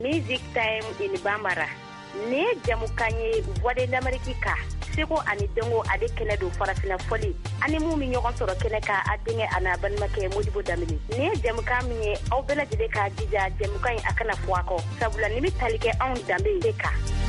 Music Time in Bambara. Ne jamukanye voix d'Amérique ka. Seko ani dongo ade kene do farafina foli. Ani mu mi ñogon soro kene ka adenge ana ban make Modibo Damini. Ne jamuka mi aw bela jide ka jija jamuka akana fuako. Sabula nimi talike on dambe deka.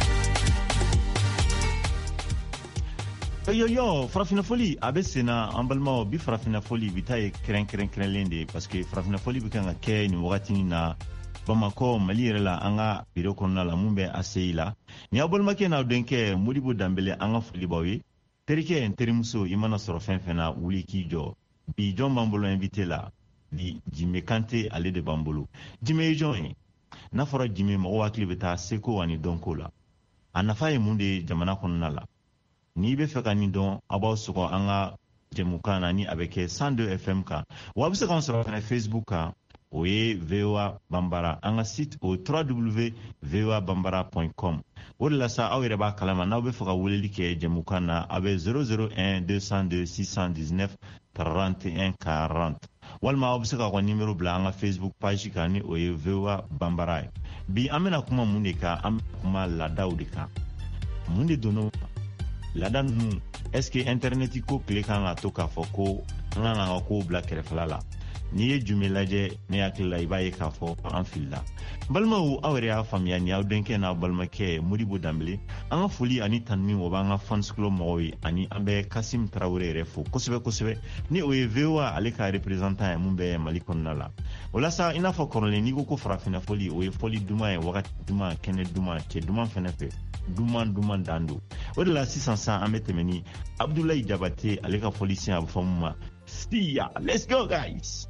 Yo, farafina foli abe sena ambalma bi farafina foli bitaye kren lende parce que farafina foli bi kan ke ni wagati na Bamako Mali yɛrɛ la an ka biro kɔnɔna la mun bɛ ACI la ni aw balimakɛ n'aw denkɛ Modibo Dambele an ka foli b'aw ye terikɛ n terimuso i mana sɔrɔ fɛn fɛn na wuli k'i jɔ bi jɔn b'an bolo invité la di Jime Kante ale de b'an bolo Jime ye jɔn ye n'a fɔra Jime mɔgɔw hakili bɛ taa seko ani dɔnko la a nafa ye mun de ye jamana kɔnɔna la n'i bɛ fɛ ka nin dɔn aw b'aw sɔgɔ an ka jɛmukan na ni a bɛ kɛ 102 FM kan wa a bɛ se k'an sɔrɔ fana Facebook kan o ye VOA Bambara an ka site o www.voabambara.com o de la sa aw yɛrɛ b'a kalama n'aw bɛ fɛ ka weleli kɛ jɛmukan na a bɛ 001 202 619 31 40 walima aw bɛ se ka aw ka numéro bila an ka Facebook page kan ni o ye VOA Bambara ye bi an bɛna kuma mun de kan an bɛ kuma laadaw de kan mun de donn'o laada ninnu est-ce que internet ko tile kan ka to k'a fɔ ko an kan ka kow bila kɛrɛfɛla la n'i ye Jime lajɛ ne hakili la i b'a ye k'a fɔ an filila balimaw aw yɛrɛ y'a faamuya ni aw denkɛ n'aw balimakɛ Modibo Dambele an ka foli ani tanuni o b'an ka fans club mɔgɔw ye ani an bɛ Kasim Tarawele yɛrɛ fo kosɛbɛ ni o ye VOA ale ka représentant ye mun bɛ Mali kɔnɔna la o la sa i n'a fɔ kɔrɔlen n'i ko farafina foli o ye foli duman ye wagati duman kɛnɛ duman cɛ duman fɛnɛ fɛ duman dan do o de la sisan sa an bɛ tɛmɛ ni Abdoulaye Jabate ale ka foli siɲɛ a bɛ fɔ mun ma Stia let's go guys.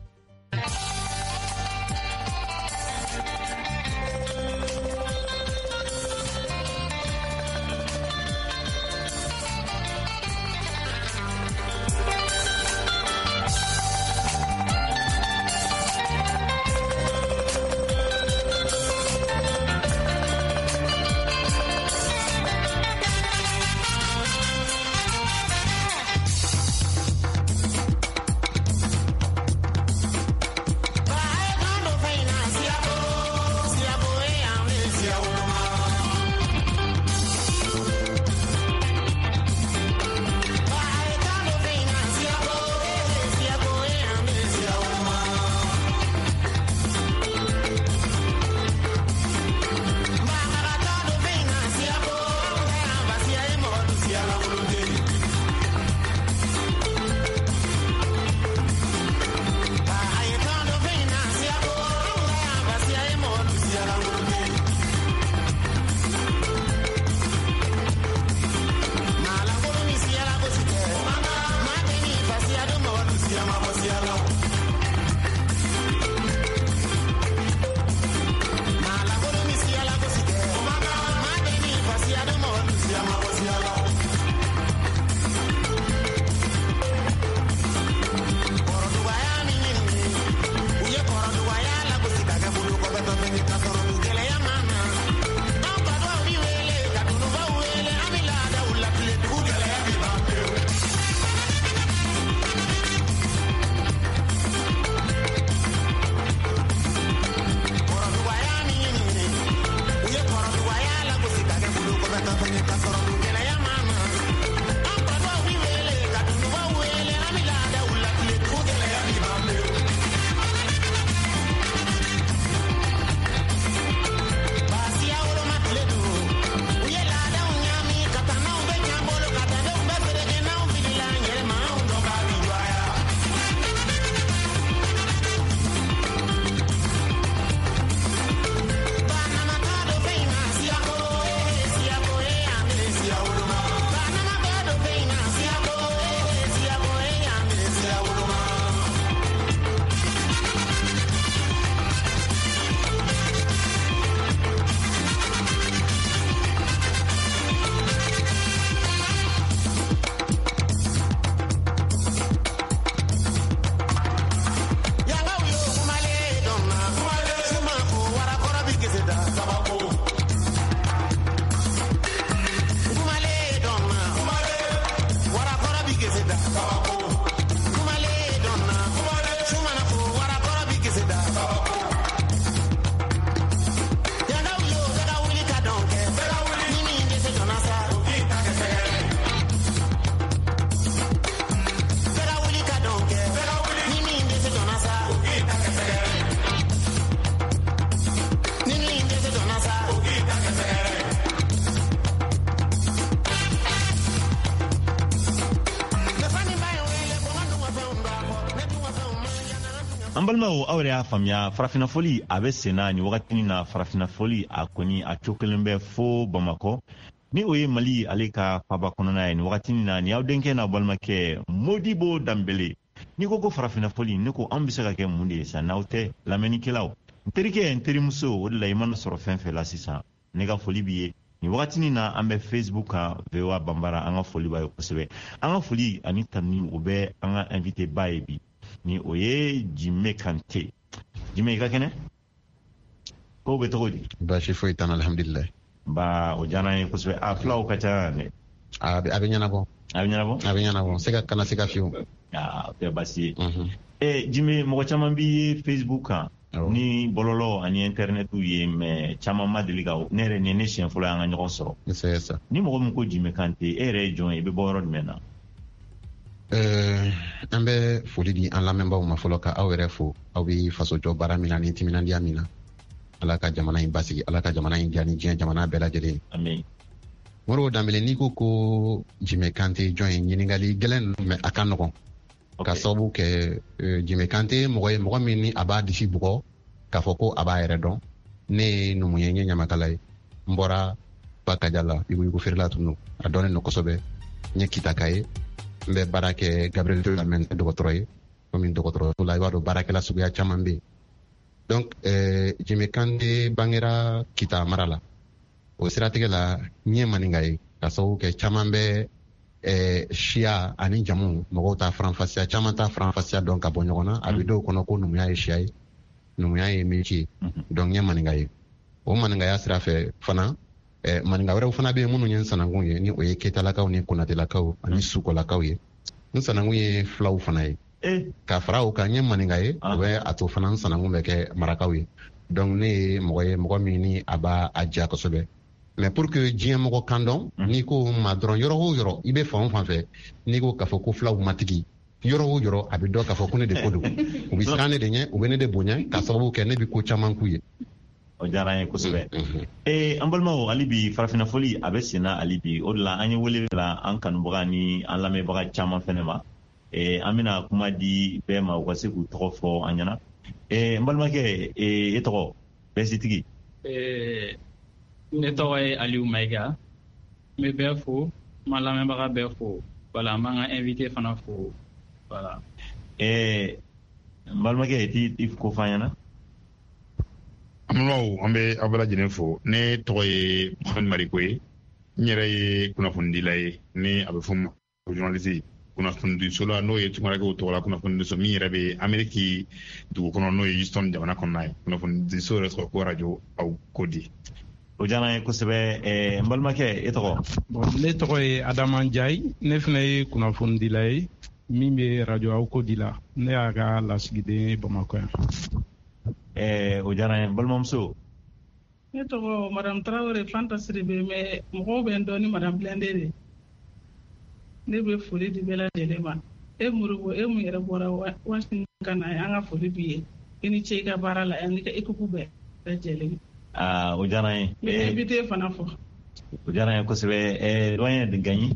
an balimaw aw yɛrɛ y'a faamuya farafina foli a bɛ senna nin wagatinin na farafina foli a kɔni a cogolen bɛ fo bamakɔ ni o ye mali ale ka faba kɔnɔna ye nin wagatinin na ni aw denkɛ n'a balimakɛ Modibo Dambele ni ko farafina foli ne ko an bɛ se ka kɛ mun de ye sa n'aw tɛ lamɛnnikɛlaw n terikɛ n terimuso o de la i mana sɔrɔ fɛn fɛn la sisan ne ka foli b'i ye nin wagatinin na an bɛ Facebook kan VOA Bambara an ka foli b'a ye kosɛbɛ an ka foli ani tanu o bɛ an ka invité ba ye bi ni o ye Jime Kante. Jime i ka kɛnɛ ko bɛ cogo di baasi foyi t'an alhamdulillah ba o diyara n ye kosɛbɛ a filaw ka ca dɛ a bɛ ɲɛnabɔ se ka kana se ka fiyewu o tɛ baasi ye Jime mɔgɔ caman b'i Facebook kan ni bɔlɔlɔ ani internet ye mais caman ma deli ka ne yɛrɛ ne siɲɛ fɔlɔ y'an ka ɲɔgɔn sɔrɔ ni mɔgɔ min ko Jime Kante e yɛrɛ ye jɔn ye i bɛ bɔ yɔrɔ jumɛn na an bɛ foli di an lamɛnbaaw ma fɔlɔ ka aw yɛrɛ fo aw bɛ fasojɔ baara min na ni timinandiya min na ala ka jamana in basigi ala ka jamana in diya ni diɲɛ jamana bɛɛ lajɛlen amen Modibo Dambele n'i ko Jime Kante jɔn ye ɲininkali gɛlɛn mais a ka nɔgɔn ka sababu kɛ Jime Kante mɔgɔ min ni a b'a disi bugɔ k'a fɔ ko a b'a yɛrɛ dɔn ne ye numu ye n ye ɲamakala ye n bɔra Bakaja la yugu feerela tunu a dɔnnen don kosɛbɛ n ye Kitaka ye n bɛ baara kɛ Gabriel Tour la mɛ dɔgɔtɔrɔ ye komi dɔgɔtɔrɔso la i b'a dɔn baarakɛla suguya caman bɛ yen donc Jime Kante bangera Kita mara la o siratigɛ la n ye maninka ye ka sababu kɛ caman bɛ siya ani jamu mɔgɔw ta faranfasiya caman ta faranfasiya dɔn ka bɔ ɲɔgɔn na a bɛ dɔw kɔnɔ ko numuya ye siya ye numuya ye métier donc n ye maninka ye o maninkaya sira fɛ fana maninka wɛrɛw fana bɛ yen minnu ye n sanankun ye ni o ye Ketalakaw ni Konatelakaw ani Sukolakaw ye n sanankun ye filaw fana ye ka fara o kan n ye maninka ye o bɛ a to fana n sanankun bɛ kɛ marakaw ye donc ne ye mɔgɔ min ni a b'a diya kosɛbɛ mais pour que diɲɛ mɔgɔ kan dɔn n'i ko ma dɔrɔn yɔrɔ o yɔrɔ i bɛ fan o fan fɛ n'i ko k'a fɔ ko filaw matigi yɔrɔ o yɔrɔ a bɛ dɔn k'a fɔ ko ne de ko don u bɛ siran ne de ɲɛ u bɛ ne de bonya ka sababu kɛ ne bɛ ko caman k'u ye o diyara n ye kosɛbɛ an balimaw hali bi farafina foli a bɛ senna hali bi o de la an ye wele bila an kanubaga ni an lamɛnbaga caman fɛnɛ ma an bɛna kuma di bɛɛ ma u ka se k'u tɔgɔ fɔ an ɲɛna n balimakɛ e tɔgɔ bɛsitigi ne tɔgɔ ye Aliyu Mayiga n bɛ bɛɛ fo n ma lamɛnbaga bɛɛ fo voilà n b'an ka invité fana fo voilà n balimakɛ i ko f'an ɲɛna Amalaw an bɛ aw bɛɛ lajɛlen fo ne tɔgɔ ye Mohamed Mariko ye n yɛrɛ ye kunnafonidila ye ni a bɛ fɔ ma ko journaliste kunnafonidiso la n'o ye tunkarakɛw tɔgɔ la kunnafonidiso min yɛrɛ bɛ Ameriki dugu kɔnɔ n'o ye Houston jamana kɔnɔna ye kunnafonidiso yɛrɛ tɔgɔ ko radio aw ko di o diyara n ye kosɛbɛ n balimakɛ e tɔgɔ ne tɔgɔ ye Adama Njayi ne fana ye kunnafonidila ye min bɛ radio aw ko di la ne y'a ka lasigiden ye Bamakɔ yan o diyara n ye balimamuso ne tɔgɔ Madame Tarawele Fanta Siribe mais mɔgɔw bɛ n dɔn ni Madame Blende de ne bɛ foli di bɛɛ lajɛlen ma e Modibo e mun yɛrɛ bɔra Washington ka na an ka foli b'i ye i ni ce i ka baara la ani ka équipe bɛɛ lajɛlen o diyara n ye invité fana fɔ o diyara n ye kosɛbɛ doyen de Gaɲi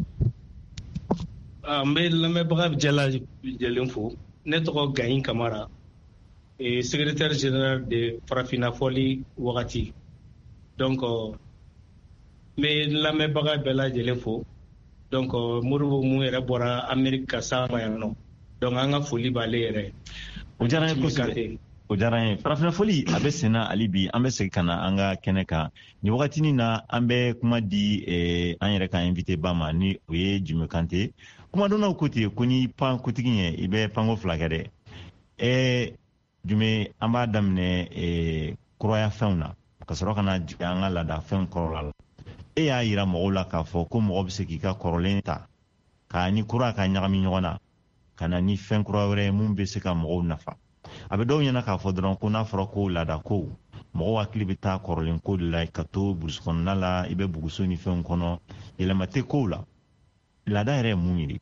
n bɛ lamɛnbaga bɛɛ lajɛlen fo ne tɔgɔ Gaɲi Kamara secrétaire général de Farafina Foli wagati donc n bɛ lamɛnbaga bɛɛ lajɛlen fo donc Modibo mun yɛrɛ bɔra Amérique ka s'a ma yan nɔ donc an ka foli b'ale yɛrɛ o diyara n ye kosɛbɛ o diyara n ye farafina foli a bɛ senna hali bi an bɛ segin ka na an ka kɛnɛ kan nin wagatinin na an bɛ kuma di an yɛrɛ ka invité ba ma ni o ye Jime Kante kumadɔnnaw ko ten ko ni pan kotigi ye i bɛ panko fila kɛ dɛ Jime an b'a daminɛ kuraya fɛnw na ka sɔrɔ ka na jigin an ka laada fɛn kɔrɔla la e y'a yira mɔgɔw la k'a fɔ ko mɔgɔ bɛ se k'i ka kɔrɔlen ta ka ni kura ka ɲagami ɲɔgɔn na ka na ni fɛn kura wɛrɛ ye mun bɛ se ka mɔgɔw nafa a bɛ dɔw ɲɛna k'a fɔ dɔrɔn ko n'a fɔra ko laada ko mɔgɔw hakili bɛ taa kɔrɔlen ko de la ka to burusi kɔnɔna la i bɛ buguso ni fɛnw kɔnɔ yɛlɛma tɛ kow la laada yɛrɛ ye mun ye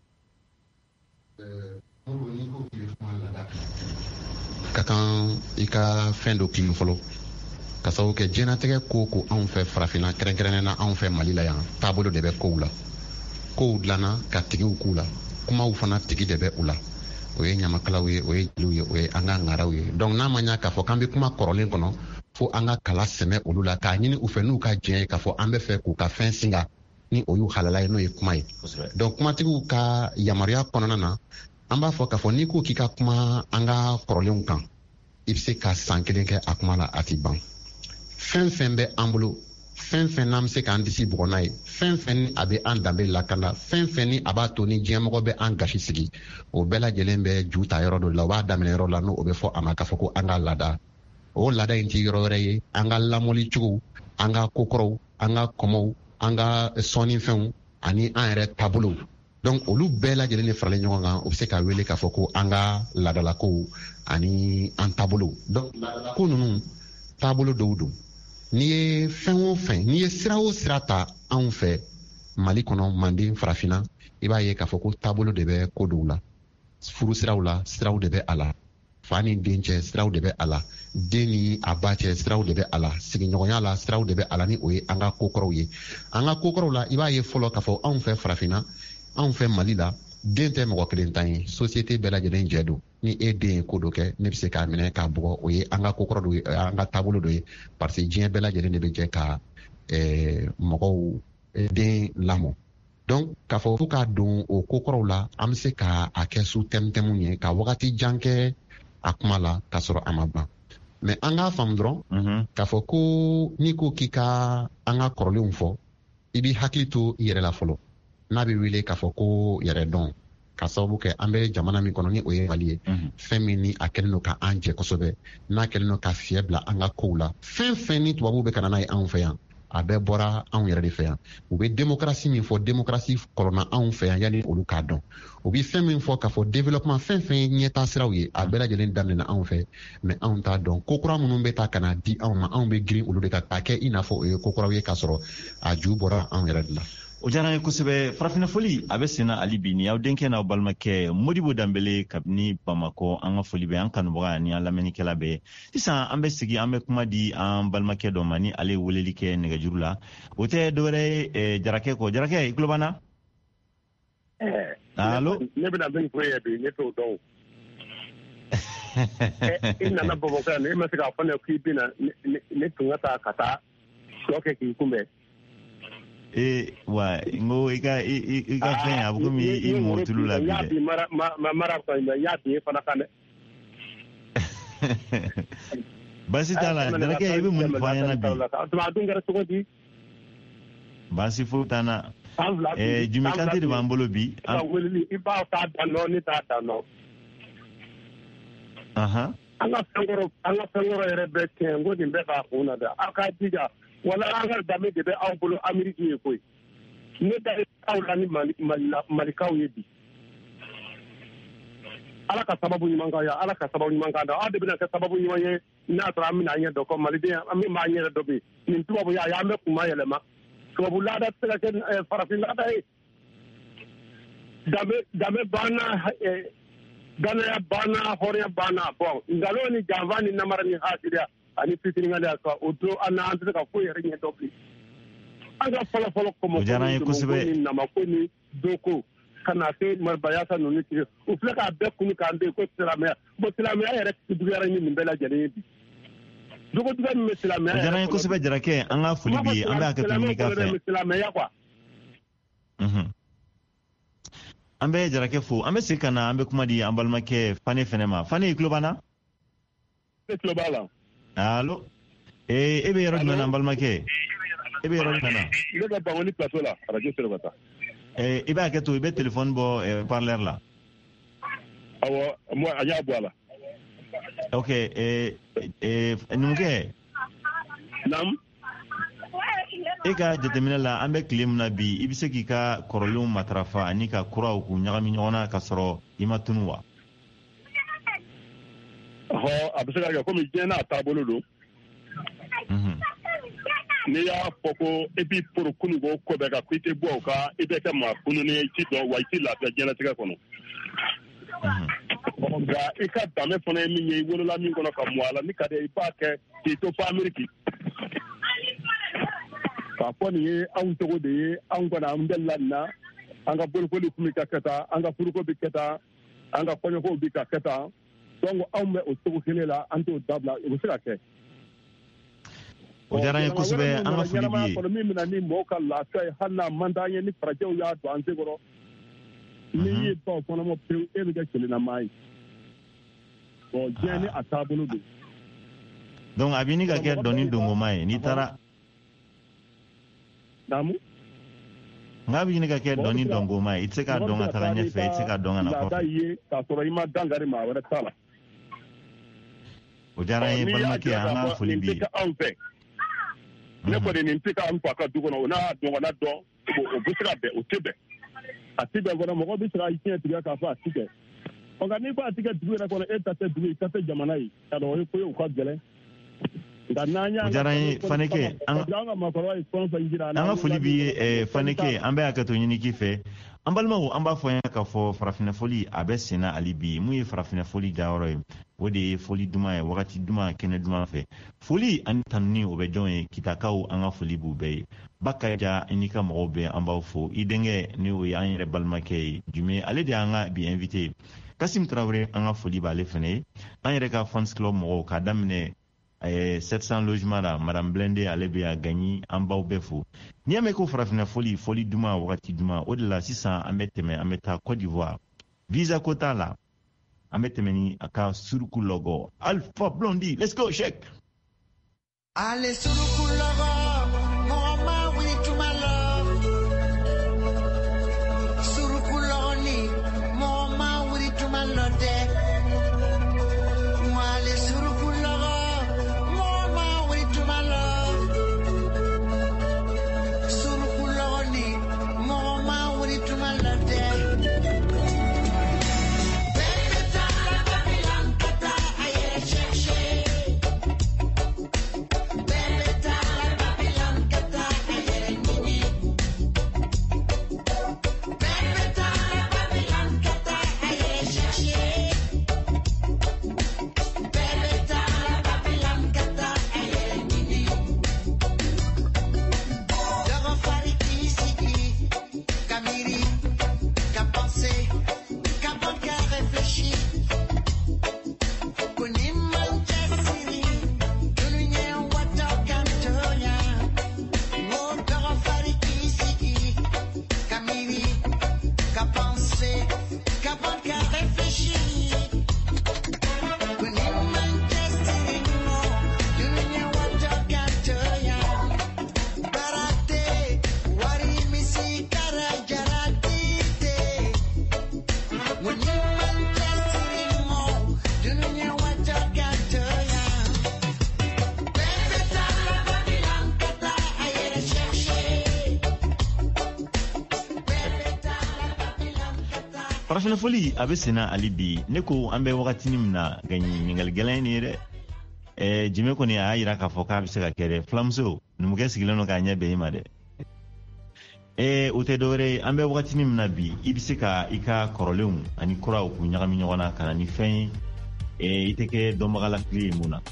ka kan i ka fɛn dɔ kili fɔlɔ ka sababu kɛ diɲɛnatigɛ ko ko anw fɛ farafina kɛrɛnkɛrɛnnen na anw fɛ Mali la yan taabolo de bɛ kow la kow dilanna ka tigiw k'u la kumaw fana tigi de bɛ u la o ye ɲamakalaw ye o ye jeliw ye o ye an ka ŋaraw ye donc n'a ma ɲa k'a fɔ k'an bɛ kuma kɔrɔlen kɔnɔ fo an ka kala sɛmɛ olu la k'a ɲini u fɛ n'u ka diɲɛ ye k'a fɔ an bɛ fɛ k'u ka fɛn singa ni o y'u halala ye n'o ye kuma ye donc kumatigiw ka yamaruya kɔnɔna na an b'a fɔ k'a fɔ n'i ko k'i ka kuma an ka kɔrɔlenw kan i bɛ se ka san kelen kɛ a kuma la a ti ban fɛn fɛn bɛ an bolo fɛn fɛn n'an bɛ se k'an disi bɔgɔ n'a ye fɛn fɛn ni a bɛ an danbe lakanda fɛn fɛn ni a b'a to ni diɲɛmɔgɔ bɛ an gasi sigi o bɛɛ lajɛlen bɛ ju ta yɔrɔ dɔ la o b'a daminɛ yɔrɔ la n'o bɛ fɔ a ma k'a fɔ ko an ka laada o laada in ti yɔrɔ wɛrɛ ye an ka lamɔli cogo an ka kokɔrɔw an ka kɔmɔw an ka sɔnnifɛnw ani an yɛrɛ taabolow donc olu bɛɛ lajɛlen de faralen ɲɔgɔn kan o bɛ se k'a wele k'a fɔ ko an ka laadalakow ani an taabolow donc ko ninnu taabolo dɔw don n'i ye fɛn o fɛn n'i ye sira o sira ta anw fɛ mali kɔnɔ manden farafinna i b'a ye k'a fɔ ko taabolo de bɛ ko dɔw la furu siraw la siraw de bɛ a la fa ni den cɛ siraw de bɛ a la den ni a ba cɛ siraw de bɛ a la sigiɲɔgɔnya la siraw de bɛ a la ni o ye an ka kokɔrɔw ye an ka kokɔrɔw la i b'a ye fɔlɔ k'a fɔ anw fɛ farafinna anw fɛ mali la den tɛ mɔgɔ kelen tan ye société bɛɛ lajɛlen jɛ don ni e den ye ko dɔ kɛ ne bɛ se k'a minɛ k'a bugɔ o ye an ka kokɔrɔ dɔ ye an ka taabolo dɔ ye parce que diɲɛ bɛɛ lajɛlen de bɛ jɛ ka mɔgɔw den lamɔ donc k'a fɔ fo k'a don o kokɔrɔw la an bɛ se k'a kɛ su tɛmutɛmu ye ka wagati jan kɛ a kuma la k'a sɔrɔ a ma ban mais an k'a faamu dɔrɔn k'a fɔ ko n'i ko k'i ka an ka kɔrɔlenw fɔ i b'i hakili to i yɛrɛ la fɔlɔ n'a bɛ wele k'a fɔ ko yɛrɛ dɔn ka sababu kɛ an bɛ jamana min kɔnɔ ni o ye mali ye fɛn min ni a kɛlen don ka an jɛ kosɛbɛ n'a kɛlen don ka fiɲɛ bila an ka kow la fɛn fɛn ni tubabuw bɛ ka na n'a ye anw fɛ yan a bɛɛ bɔra anw yɛrɛ de fɛ yan u bɛ démocratie min fɔ démocratie kɔlɔnna anw fɛ yan yanni olu k'a dɔn u bɛ fɛn min fɔ k'a fɔ développement fɛn fɛn ye ɲɛtaa siraw ye a bɛɛ lajɛlen daminɛna anw fɛ mais anw t'a dɔn ko kura minnu bɛ taa ka na di anw ma anw bɛ girin olu de ka k'a kɛ i n'a fɔ o ye ko kuraw ye k'a sɔrɔ a ju bɔra anw yɛrɛ de la o diyara n ye kosɛbɛ farafinna foli a bɛ senna hali bi ni aw denkɛ n'aw balimakɛ modibo danbele kabini bamakɔ an ka foli bɛ an kanubaga ani an lamɛnnikɛla bɛɛ sisan an bɛ sigi an bɛ kuma di an balimakɛ dɔ ma ni ale ye weleli kɛ nɛgɛjuru la o tɛ dɔwɛrɛ ye jarakɛ kɔ jarakɛ i tulo b'an na allo ne bɛna min fɔ ye bi ne t'o dɔn i nana bamakɔ yan e ma se k'a fɔ ne k'i bɛna ne tun ka taa ka taa sɔ kɛ k'i kunbɛn wa ngo i ka fɛn a bɛ komi i mɔ tulu la bi dɛ mara y'a bin fana kan dɛ baasi t'a la jarakɛ i bɛ mun fɔ an ɲɛna bi a dun kɛra cogo di baasi foyi t'an na Jimi Kante de b'an bolo bi i b'a t'a dan nɔ ne t'a dan nɔ an ka fɛnkɔrɔ yɛrɛ bɛɛ tiɲɛ n ko nin bɛɛ k'a kun na dɛ aw k'a jija wala an ka danbe de bɛ aw bolo Ameriki ye koyi ne da aw la ni malikaw ye bi ala ka sababu ɲuman k'aw ye ala ka sababu ɲuman k'an da aw de bɛna kɛ sababu ɲuman ye n'a sɔrɔ an bɛna an ɲɛ dɔ kɔ maliden an min b'an ɲɛ dɔ bɛ yen nin tubabu y'a ye an bɛ kuma yɛlɛma tubabu laada tɛ se ka kɛ farafin laada ye danbe banna danaya banna hɔrɔnya banna bon nkalon ni janfa ni namara ni hasidiya ani fitiringaliya ka o to an tɛ se ka foyi yɛrɛ ɲɛ dɔ bilen an ka fɔlɔfɔlɔ kɔmɔ ni namako ni doko ka na se maribayasa ninnu tigɛ u filɛ k'a bɛɛ kunu k'an bɛ ko silamɛya bon silamɛya yɛrɛ juguyara ni nin bɛɛ lajɛlen ye bi jogojuguya min bɛ silamɛya o diyara n ye kosɛbɛ jarakɛ an ka foli b'i ye an bɛ hakɛto ɲini k'a fɛ silamɛya quoi an bɛ jarakɛ fo an bɛ segin ka na an bɛ kuma di an balimakɛ Fane fɛnɛ ma Fane i tulo b'an na ne tulo b'a la allo e bɛ yɔrɔ jumɛn na an balimakɛ e bɛ yɔrɔ jumɛn na ne bɛ Bangoni plateau la radio Sirabata i b'a hakɛto i bɛ téléphone bɔ parleur la awɔ moi a y'a bɔ a la ok numukɛ naam e ka jateminɛ la an bɛ tile min na bi i bɛ se k'i ka kɔrɔlenw matarafa ani ka kuraw k'u ɲagami ɲɔgɔn na ka sɔrɔ i ma tunu wa a bɛ se ka kɛ komi diɲɛ n'a taabolo don n'i y'a fɔ ko i b'i poro kununko ko bɛɛ kan ko i tɛ bɔ o kan i bɛ kɛ maa kununnen ye i t'i dɔn wa i t'i lafiya diɲɛlatigɛ kɔnɔ nka i ka danbe fana ye min ye i wolola min kɔnɔ ka mɔ a la ni ka di i b'a kɛ k'i to fɔ Ameriki k'a fɔ nin ye anw cogo de ye anw kɔni an bɛ nin na an ka bolokoli kun bɛ kɛ tan an ka furuko bɛ kɛ tan an ka kɔɲɔkow bi ka kɛ tan donc anw bɛ o cogo kelen la an t'o dabila o bɛ se ka kɛ. O diyara n ye kosɛbɛ an ka foli b'i ye. min bɛna ni mɔgɔw ka lafiya ye hali n'a man d'an ye ni farajɛw y'a don an senkɔrɔ n'i ye baw kɔnɔma pewu e bɛ kɛ kelennamaa ye. bon diɲɛ ni a taabolo don. donc a b'i ni ka kɛ dɔnni dongoma ye n'i taara. naamu. N'a b'i ni ka kɛ dɔnni dongoma ye i tɛ se k'a dɔn ka taga ɲɛfɛ i tɛ se k'a dɔn ka na kɔfɛ. laada ye k'a sɔrɔ i ma dankari maa wɛrɛ t'a la. o diyara n ye balimakɛ an ka foli b'i ye. anw fɛ ne kɔni nin tɛ k'an fa ka du kɔnɔ o n'a dɔgɔna dɔn o bɛ se ka bɛn o tɛ bɛn a tɛ bɛn kɔnɔ mɔgɔ bɛ se ka tiɲɛ tigɛ k'a fɔ a tɛ kɛ nka n'i ko a tɛ kɛ dugu yɛrɛ kɔnɔ e ta tɛ dugu i ta tɛ jamana ye ka dɔn o ye ko ye o ka gɛlɛn nka n'an y'a. o diyara n ye Faneke an ka foli b'i ye Faneke an bɛ hakɛto ɲini k'i fɛ an balimaw an b'a fɔ yan k'a fɔ farafinna foli a bɛ sen na hali bi mun ye farafinna foli dayɔrɔ ye o de ye foli duman ye wagati duman kɛnɛ duman fɛ foli ani tanuni o bɛ jɔn ye kitakaw an ka foli b'u bɛɛ ye Bakaja i n'i ka mɔgɔw bɛɛ an b'aw fo i denkɛ ni o ye an yɛrɛ balimakɛ ye Jume ale de y'an ka bi invité Kasim Traoré an ka foli b'ale fana ye an yɛrɛ ka fans club mɔgɔw k'a daminɛ 700 logement la Madame Blende ale bɛ yan Gagny an b'aw bɛɛ fo n'i y'a mɛn ko farafinna foli foli duman wagati duman o de la sisan an bɛ tɛmɛ an bɛ taa Côte d'Ivoire visa ko t'a la an bɛ tɛmɛ ni a ka suruku lɔgɔ Alpha Blondy let's go check. Ale suruku lɔgɔ mama with my love suruku lɔgɔ ni mama with my love de ale suruku lɔgɔ mama with my love suruku lɔgɔ ni mama with my love de. Farafina foli a bɛ senna hali bi ne ko an bɛ wagatinin min na ɲininkali gɛlɛn ni ye dɛ Jime kɔni a y'a jira k'a fɔ k'a bɛ se ka kɛ dɛ filamuso numukɛ sigilen don k'a ɲɛ bɛn i ma dɛ o tɛ dɔwɛrɛ ye an bɛ wagatinin min na bi i bɛ se ka i ka kɔrɔlenw ani kuraw k'u ɲagami ɲɔgɔn na ka na ni fɛn ye i tɛ kɛ dɔnbaga lafili ye mun na.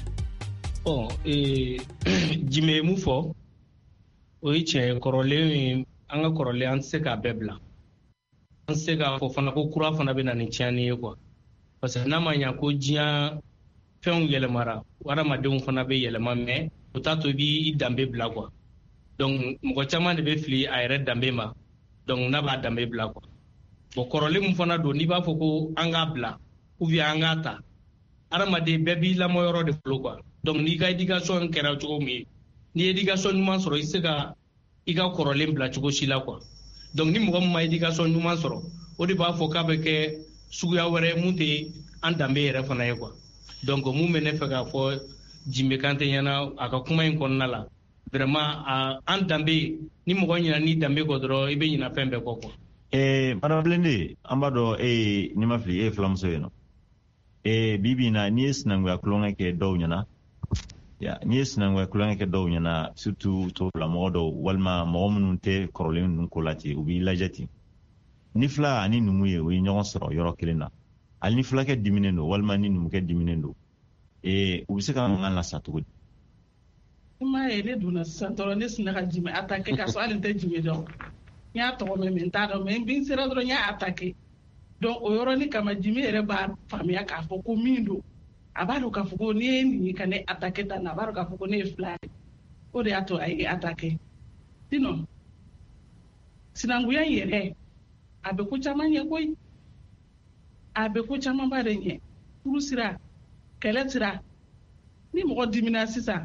Jime ye mun fɔ o ye tiɲɛ ye kɔrɔlen an ka kɔrɔlen an tɛ se k'a bɛɛ bila. An se k'a fɔ fana ko kura fana bɛ na ni tiɲɛni ye quoi parce que n'a ma ɲɛ ko diɲɛ fɛnw yɛlɛmara hadamadenw fana bɛ yɛlɛma mais o t'a to i b'i danbe bila quoi donc mɔgɔ caman de bɛ fili a yɛrɛ danbe ma donc n'a b'a danbe bila quoi bon kɔrɔlen mun fana don n'i b'a fɔ ko an k'a bila ou bien an k'a ta hadamaden bɛɛ b'i lamɔ yɔrɔ de fɔlɔ quoi donc n'i ka éducation kɛra cogo min ye n'i ye éducation ɲuman sɔrɔ i se ka i ka kɔrɔlen bila cogo si la quoi. Donc ni mɔgɔ min ma éducation ɲuman sɔrɔ o de b'a fɔ k'a bɛ kɛ suguya wɛrɛ mun tɛ an danbe yɛrɛ fana ye quoi donc mun bɛ ne fɛ k'a fɔ Jime Kante ɲɛna a ka kuma in kɔnɔna la vraiment an danbe ni mɔgɔ ɲina ni danbe kɔ dɔrɔn i bɛ ɲina fɛn bɛɛ kɔ quoi. Madame Blende an b'a dɔn ni ma fili ye filamuso ye nɔ bi bi in na n'i ye sinankunya kulonkɛ kɛ dɔw ɲɛna n'i ye sinankunya kulonkɛ kɛ dɔw ɲɛna surtout togolamɔgɔ dɔw walima mɔgɔ minnu tɛ kɔrɔlen ninnu ko la ten u b'i lajɛ ten ni fila ani numu ye o ye ɲɔgɔn sɔrɔ yɔrɔ kelen na hali ni fulakɛ diminen don walima ni numukɛ diminen don u bɛ se ka mankan lasa cogo di. I m'a ye ne donna sisan dɔrɔn ne sinna ka Jime attaquer k'a sɔrɔ hali n tɛ Jime dɔn n y'a tɔgɔ mɛn n t'a dɔn mais n sera dɔrɔn n y'a attaquer donc o yɔrɔni kama Jimi yɛrɛ b'a faamuya k'a fɔ ko min don a b'a dɔn k'a fɔ ko n'i ye nin ye ka ne attaquer tan a b'a dɔn k'a fɔ ko ne ye fila ye o de y'a to a ye attaquer sinon sinankuya in yɛrɛ a bɛ ko caman ɲɛ koyi a bɛ ko camanba de ɲɛ furu sira kɛlɛ sira ni mɔgɔ dimina sisan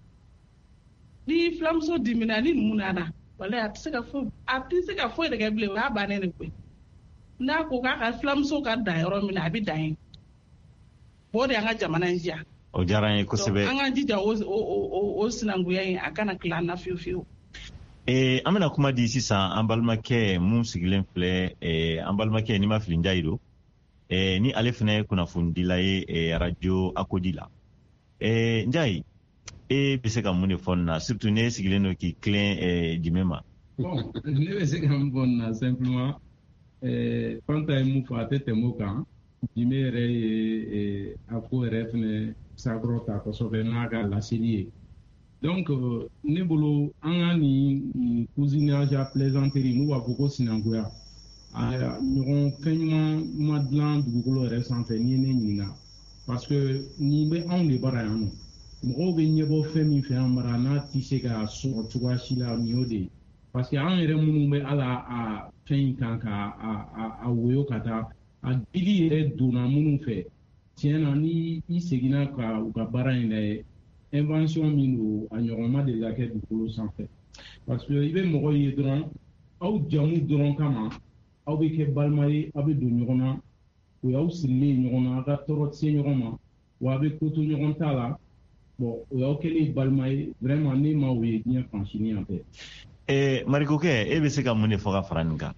ni filamuso dimina ni numu nana wala a tɛ se ka foyi de kɛ bilen o y'a bannen de koyi n'a ko k'a ka filamuso ka dan yɔrɔ min na a bɛ dan yen o de y'an ka jamana in diya o diyara n ye kosɛbɛ an ka jija o sinankuya in a kana tila an na fiyewu fiyewu. An bɛna kuma di sisan an balimakɛ mun sigilen filɛ an balimakɛ ni ma fili Njayi don ni ale fana ye kunnafonidila ye radio Akodi la Njayi e bɛ se ka mun de fɔ nin na surtout ne sigilen don k'i tilen Jimi ma. Bon ne bɛ se ka mun fɔ nin na simplement Fanta ye mun fɔ a tɛ tɛmɛ o kan Jimi yɛrɛ ye a ko yɛrɛ fana sankɔrɔta kosɛbɛ n'a ka laseli ye. Donc ne bolo an ka nin cousinage à plaisanterie n'u b'a fɔ ko sinankuya ɲɔgɔn fɛn ɲuman ma dilan dugukolo yɛrɛ sanfɛ ni ye ne ɲininka parce que nin bɛ anw de bara yan nɔ mɔgɔw bɛ ɲɛbɔ fɛn min fɛ yan bara n'a tɛ se ka sɔrɔ cogoya si la nin y'o de ye parce que an yɛrɛ minnu bɛ ala a fɛn in kan ka woyo ka taa a dili yɛrɛ donna minnu fɛ tiɲɛ na ni i seginna ka u ka baara in lajɛ invention min don a ɲɔgɔn ma deli ka kɛ dugukolo sanfɛ parce que i bɛ mɔgɔ ye dɔrɔn aw jamu dɔrɔn kama aw bɛ kɛ balima ye aw bɛ don ɲɔgɔn na o y'aw sirilen ɲɔgɔn na aw ka tɔɔrɔ se ɲɔgɔn ma wa a bɛ ko to ɲɔgɔn ta la bon o y'aw kɛlen balima ye vraiment ne ma o ye diɲɛ fan si yan fɛ. Marikokɛ e bɛ se ka mun de fɔ ka fara nin kan.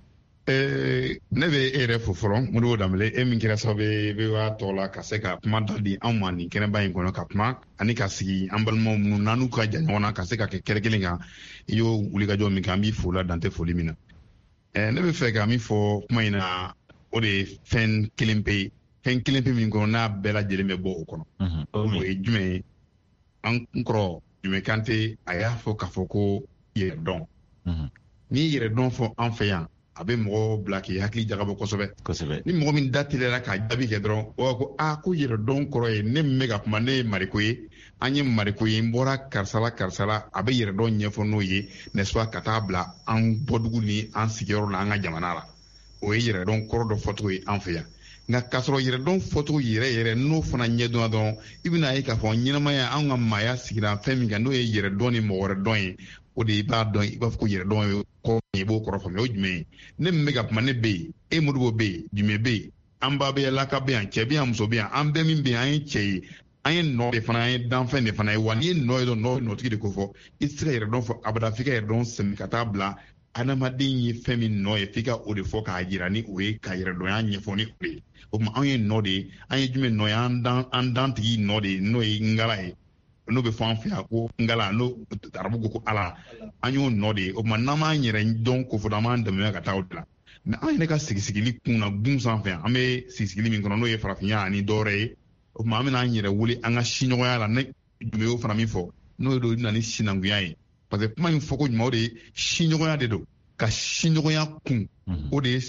Ne bɛ e yɛrɛ fo fɔlɔ Modibo Danbele e min kɛra sababu ye bɛ waa tɔ la ka se ka kuma da di anw ma nin kɛnɛba in kɔnɔ ka kuma ani ka sigi an balimaw minnu n'an ka jan ɲɔgɔn na ka se ka kɛ kɛlɛ kelen kan i y'o wulikajɔ min kɛ an b'i fo la dan tɛ foli min na ne bɛ fɛ ka min fɔ kuma in na o de ye fɛn kelen pe min kɔnɔ n'a bɛɛ lajɛlen bɛ bɔ o kɔnɔ o ye jumɛn ye an kɔrɔ Jimi Kante a y'a fɔ k'a fɔ ko yɛrɛdɔn n'i yɛrɛdɔn fɔ an fɛ yan a bɛ mɔgɔ bila k'i hakili jagabɔ kosɛbɛ ni mɔgɔ min da teliyara k'a jaabi kɛ dɔrɔn o ko ko yɛrɛdɔn kɔrɔ ye ne min bɛ ka kuma ne ye Mariko ye an ye Mariko ye n bɔra karisa la a bɛ yɛrɛdɔn ɲɛfɔ n'o ye n'est-ce pas ka taa bila an bɔdugu ni an sigiyɔrɔ la an ka jamana la o ye yɛrɛdɔn kɔrɔ dɔ fɔcogo ye an fɛ yan nka k'a sɔrɔ yɛrɛdɔn fɔcogo yɛrɛ n'o fana ɲɛdɔn dɔrɔn i bɛna ye k'a fɔ ɲɛnamaya an ka maaya sigira fɛn min kan n'o ye yɛrɛdɔn ni mɔgɔ wɛrɛ dɔn ye o de i b'a dɔn i b'a fɔ ko yɛrɛdɔn ye kɔrɔ i b'o kɔrɔ faamuya o jumɛn ye ne min bɛ ka kuma ne bɛ yen e Modibo bɛ yen Jimi bɛ yen an ba bɛ yan Laka bɛ yan cɛ bɛ yan muso bɛ yan an bɛɛ min bɛ yan an ye cɛ ye an ye nɔ de fana an ye danfɛn de fana ye wa n'i ye nɔ ye dɔrɔn nɔ nɔtigi de ko fɔ i tɛ se ka yɛrɛdɔn fɔ abada f'i ka yɛrɛdɔn sɛmɛ ka taa bila adamaden ye fɛn min nɔ ye f'i ka o de fɔ k'a jira ni o ye ka yɛrɛdɔnya ɲɛfɔ ni o ye o tuma anw ye nɔ de ye an ye jumɛn nɔ ye an dantigi nɔ de ye n'o ye Ngala ye n'o bɛ fɔ an fɛ yan ko Ngala n'o arabu ko Ala an y'o nɔ de ye o tuma n'an m'an yɛrɛ dɔn ko fɔ an m'an dɛmɛ ka taa o de la mɛ an yɛrɛ ka sigisigili kun na gun sanfɛ an bɛ sigisigili min kɔnɔ n'o ye farafinya ani dɔwɛrɛ ye o tuma an bɛna an yɛrɛ wele an ka siɲɔgɔnya la ne Jumi y'o fana min fɔ n'o ye don na ni sinankunya ye parce que kuma in fɔ ko jumɛn o de ye siɲɔgɔnya de don ka siɲɔgɔnya kun o de ye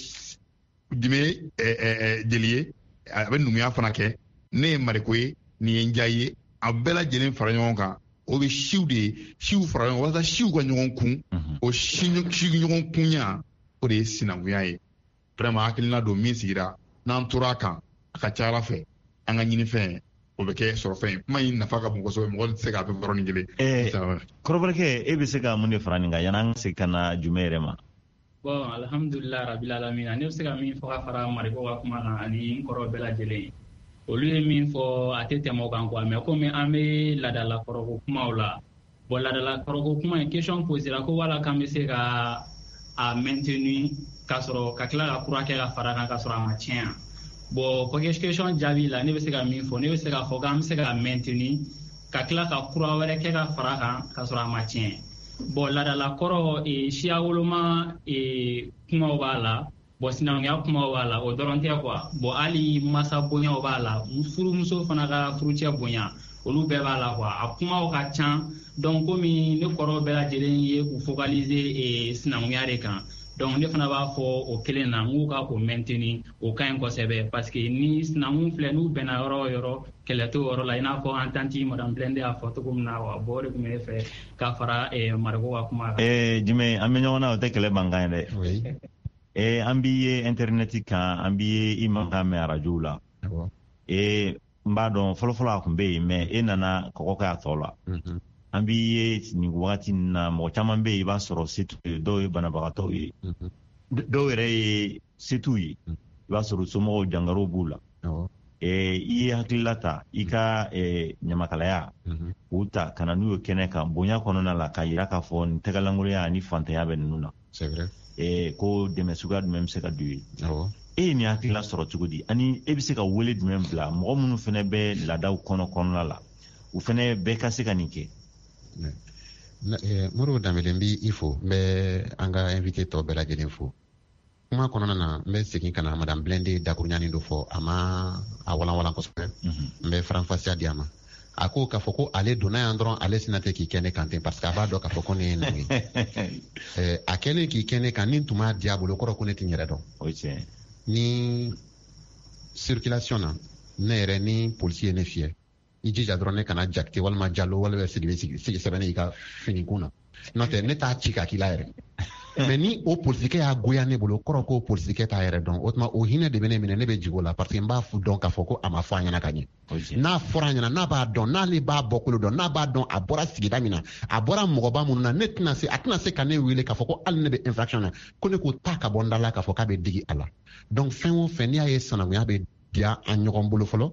Jimi jeli ye a bɛ numuya fana kɛ ne ye Mariko ye nin ye Njayi ye a bɛɛ lajɛlen fara ɲɔgɔn kan o bɛ siw de ye siw fara ɲɔgɔn walasa siw ka ɲɔgɔn kun o si ɲɔgɔn kunya o de ye sinankunya ye vraiment hakilina don min sigira n'an tora a kan a ka ca Ala fɛ an ka ɲinifɛn o bɛ kɛ sɔrɔfɛn ye kuma in nafa ka bon kosɛbɛ mɔgɔ tɛ se k'a bɛɛ yɔrɔnin kelen. Kɔrɔbɔrɔkɛ e bɛ se ka mun de fara nin kan yanni an ka segin ka na Jumi yɛrɛ ma. Bon alhamdulilah rabil alamin ne bɛ se ka min fɔ ka fara Mariko ka kuma kan ani n kɔrɔ bɛɛ lajɛlen olu ye min fɔ a tɛ tɛmɛ o kan quoi mais komi an bɛ ladalakɔrɔko kumaw la bon ladalakɔrɔko kuma in question posera ko wala k'an bɛ se ka a maintenir ka sɔrɔ ka tila ka kura kɛ ka fara kan ka sɔrɔ a ma tiɲɛ bon question jaabi la ne bɛ se ka min fɔ ne bɛ se ka fɔ k'an bɛ se ka maintenir ka tila ka kura wɛrɛ kɛ ka fara kan ka sɔrɔ a ma tiɲɛ bon ladalakɔrɔ siya woloma kumaw b'a la bon sinankunya kumaw b'a la o dɔrɔn tɛ quoi bon hali masa bonyaw b'a la furumuso fana ka furucɛ bonya olu bɛɛ b'a la quoi a kumaw ka ca donc komi ne kɔrɔ bɛɛ lajɛlen ye u focaliser sinankunya de kan donc ne fana b'a fɔ o kelen na n k'u ka o maintenir o ka ɲi kosɛbɛ parce que ni sinankun filɛ n'u bɛnna yɔrɔ o yɔrɔ kɛlɛ t'o yɔrɔ la i n'a fɔ an tanti madame Blende y'a fɔ cogo min na wa bɔ de tun bɛ fɛ ka fara Mariko ka kuma kan. Jumɛn an bɛ ɲɔgɔn na o tɛ kɛlɛ mankan ye dɛ. An b'i ye internet kan an b'i ye i mankan mɛn arajow la. N b'a dɔn fɔlɔfɔlɔ a tun bɛ yen mais e nana kɔgɔ kɛ a tɔ la. An b'i ye nin wagati na mɔgɔ caman bɛ yen i b'a sɔrɔ se t'u ye dɔw ye banabagatɔw ye dɔw yɛrɛ ye se t'u ye i b'a sɔrɔ somɔgɔw jangarow b'u la i ye hakilila ta i ka ɲamakalaya k'u ta ka na n'u ye kɛnɛ kan bonya kɔnɔna la ka yira k'a fɔ nin tɛgɛlankolonya ani fantanya bɛ ninnu na ko dɛmɛ suguya jumɛn bɛ se ka don ye e ye nin hakilila sɔrɔ cogo di ani e bɛ se ka wele jumɛn bila mɔgɔ minnu fana bɛ laadaw kɔnɔna la u fana bɛɛ ka se ka nin kɛ. Modibo Dembele n b'i fo n bɛ an ka invité tɔ bɛɛ lajɛlen fo kuma kɔnɔna na n bɛ segin ka na madame Blende dakuruɲani dɔ fɔ a ma a walanwalan kosɛbɛ n bɛ faranfasiya di a ma a ko k'a fɔ ko ale donna yan dɔrɔn ale sina tɛ k'i kɛ ne kan ten parce que a b'a dɔn k'a fɔ ko ne ye ninnu ye a kɛlen k'i kɛ ne kan ni n tun m'a di a bolo kɔrɔ ko ne tɛ n yɛrɛ dɔn ni circulation na ne yɛrɛ ni polisi ye ne fiyɛ i jija dɔrɔn ne kana jakite walima jalo walima sigi sɛbɛnni i ka fini kun na n'o tɛ ne t'a ci ka k'i la yɛrɛ mais ni o polisikɛ y'a goya ne bolo kɔrɔ ko polisikɛ t'a yɛrɛ dɔn o tuma o hinɛ de bɛ ne minɛ ne bɛ jigin o la parce que n b'a dɔn k'a fɔ ko a ma fɔ a ɲɛna ka ɲɛ n'a fɔra a ɲɛna n'a b'a dɔn n'ale b'a bɔkolo dɔn n'a b'a dɔn a bɔra sigida min na a bɔra mɔgɔba minnu na ne tɛna se ka ne wele k'a fɔ ko hali ne bɛ infraction na ko ne ko taa ka bɔ n da la k'a fɔ k'a bɛ digi a la donc fɛn o fɛn n'i y'a ye sananguya bɛ diya an ɲɔgɔn bolo fɔlɔ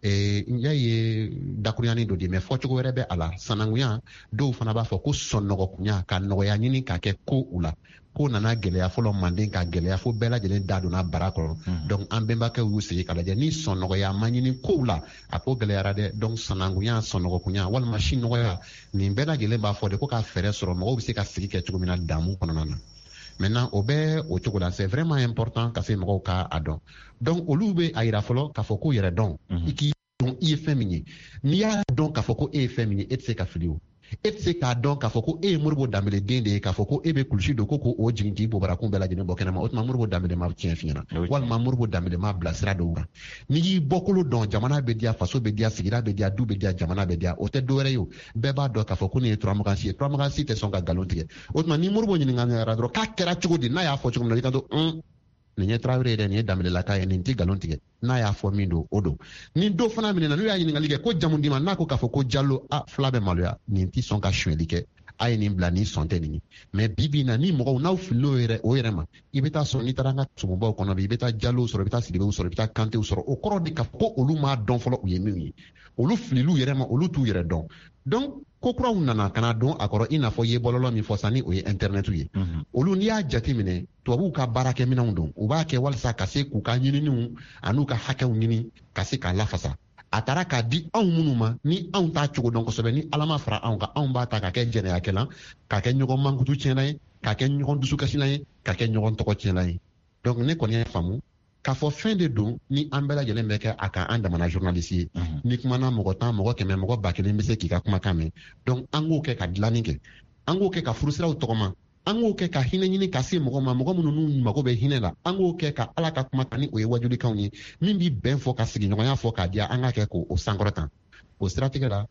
n y'a ye dakuruɲani dɔ di mais fɔcogo wɛrɛ bɛ a la sananguya dɔw fana b'a fɔ ko sɔnnɔgɔkunya ka nɔgɔya ɲini ka kɛ ko u la ko nana gɛlɛya fɔlɔ manden ka gɛlɛya fo bɛɛ lajɛlen da donna bara kɔrɔ donc an bɛnbakɛw y'u sigi ka lajɛ ni sɔnnɔgɔya ma ɲini kow la a ko gɛlɛyara dɛ donc sananguya sɔnnɔgɔkunya walima si nɔgɔya nin bɛɛ lajɛlen b'a fɔ de ko ka fɛɛrɛ sɔrɔ mɔgɔw bɛ se ka sigi kɛ cogo min na damu kɔnɔna na maintenant o bɛ o cogo la c'est vraiment important ka se mɔgɔw ka a dɔn donc olu bɛ a yira fɔlɔ k'a fɔ ko yɛrɛ dɔn i k'i dɔn i ye fɛn min ye n'i y'a dɔn k'a fɔ ko e ye fɛn min ye e tɛ se ka fili o e tɛ se k'a dɔn k'a fɔ ko e ye Modibo Dembele den de ye k'a fɔ ko e bɛ kulusi don ko k'o jigin k'i bobarakun bɛɛ lajɛlen bɔ kɛnɛma o tuma Modibo Dembele ma tiɲɛ f'i ɲɛna walima Modibo Dembele ma bilasira dɔw la n'i y'i bɔkolo dɔn jamana bɛ diya faso bɛ diya sigida bɛ diya du bɛ diya jamana bɛ diya o tɛ dɔwɛrɛ ye o bɛɛ b'a dɔn k'a fɔ ko nin ye turamagansi ye turamagansi tɛ sɔn ka nkalon tigɛ o tuma ni Modibo ɲininkara dɔrɔn k'a kɛra cogo di n'a y'a fɔ cogo min na i ka to nin ye Traoré ye dɛ nin ye Dembelelaka ye nin tɛ nkalon tigɛ n'a y'a fɔ min don o don ni dɔ fana minɛna n'u y'a ɲininkali kɛ ko jamu d'i ma n'a ko k'a fɔ ko Jalo fila bɛ maloya nin tɛ sɔn ka sonyɛli kɛ a ye nin bila nin sɔn tɛ nin ye mais bi bi in na ni mɔgɔw n'aw filila o yɛrɛ ma i bɛ taa sɔrɔ n'i taara an ka sumubaw kɔnɔ bi i bɛ taa Jalow sɔrɔ i bɛ taa Sidibew sɔrɔ i bɛ taa Kantew sɔrɔ o kɔrɔ de k'a fɔ ko olu m'a dɔn fɔlɔ u ye min ye olu fililiw yɛrɛ ma olu t'u yɛrɛ dɔn donc ko kuraw nana kana dɔn a kɔrɔ i n'a fɔ i ye bɔlɔlɔ min fɔ sa ni o ye internet ye olu n'i y'a jate minɛ tubabuw ka baarakɛminɛnw don u b'a kɛ walasa ka se k'u ka ɲininiw an'u ka hakɛw ɲini ka se k'a lafasa a taara k'a di anw minnu ma ni anw t'a cogo dɔn kosɛbɛ ni ala ma fara anw kan anw b'a ta ka kɛ jɛnɛyakɛlan ka kɛ ɲɔgɔn mankutu tiɲɛna ye ka kɛ ɲɔgɔn dusukasilan ye ka kɛ ɲɔgɔn tɔgɔ tiɲɛna ye donc ne kɔni y'a faamu k'a fɔ fɛn de don ni an bɛɛ lajɛlen bɛ kɛ a kan an damana journaliste ye ni kumana mɔgɔ 10 mɔgɔ 100 mɔgɔ 1000 bɛ se k'i ka kumakan mɛn donc an k'o kɛ ka dilanni kɛ an k'o kɛ ka furusiraw tɔgɔma an k'o kɛ ka hinɛ ɲini ka se mɔgɔ ma mɔgɔ minnu n'u mago bɛ hinɛ la an k'o kɛ ka ala ka kumakan ni o ye wajulukanw ye min bɛ bɛn fɔ ka sigiɲɔgɔnya fɔ k'a diya an ka kɛ k'o sankɔrɔta o siratigɛ la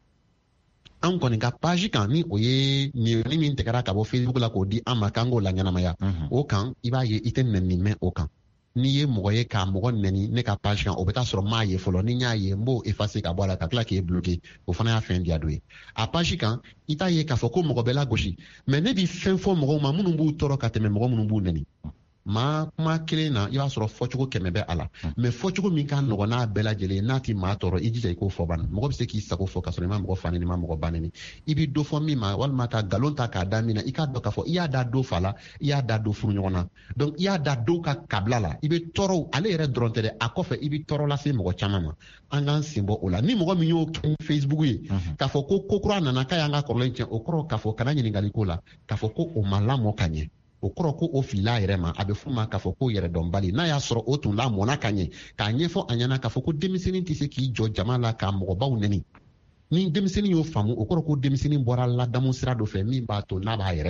an kɔni ka page kan ni o ye ni min tigɛra ka bɔ Facebook la k'o di an ma k'an k'o la ɲɛnamaya o kan i b'a ye i tɛ nɛni mɛn o kan n'i ye mɔgɔ ye k'a mɔgɔ nɛni ne ka page kan o bɛ taa sɔrɔ m'a ye fɔlɔ ni n y'a ye n b'o effacer ka bɔ a la ka tila k'e bloquer o fana y'a fɛn diya dɔ ye a page kan i t'a ye k'a fɔ ko mɔgɔ bɛ lagosi mais ne bɛ fɛn fɔ mɔgɔw ma minnu b'u tɔɔrɔ ka tɛmɛ mɔgɔ minnu b'u nɛni maa kuma kelen na i b'a sɔrɔ fɔcogo 100 bɛ a la mais fɔcogo min ka nɔgɔn n'a bɛɛ lajɛlen n'a ti maa tɔɔrɔ i jija i k'o fɔ bana mɔgɔ bɛ se k'i sago fɔ ka sɔrɔ i ma mɔgɔ fa nɛni i ma mɔgɔ ba nɛni i bɛ dɔ fɔ min ma walima ka nkalon ta k'a da min na i k'a dɔn k'a fɔ i y'a da dɔ fa la i y'a da dɔ furu ɲɔgɔn na donc i y'a da dɔw ka kabila la i bɛ tɔɔrɔ ale yɛrɛ dɔrɔn tɛ dɛ a kɔfɛ i bɛ tɔɔrɔ lase mɔgɔ caman ma an k'an sen bɔ o la ni mɔgɔ min y'o kɛ ni Facebook ye k'a fɔ ko kura nana k'a y'an ka kɔrɔlen tiɲɛ o kɔrɔ k'a fɔ kana ɲininkali ko la k'a fɔ ko o ma lamɔ ka ɲɛ o kɔrɔ ko o filila yɛrɛ ma a bɛ f'u ma k'a fɔ ko yɛrɛ dɔnbali n'a y'a sɔrɔ o tun lamɔna ka ɲɛ k'a ɲɛfɔ a ɲɛna k'a fɔ ko denmisɛnnin tɛ se k'i jɔ jama la k'a mɔgɔbaw nɛni ni denmisɛnnin y'o faamu o kɔrɔ ko denmisɛnnin bɔra ladamu sira dɔ fɛ min b'a to n'a b'a yɛrɛ dɔn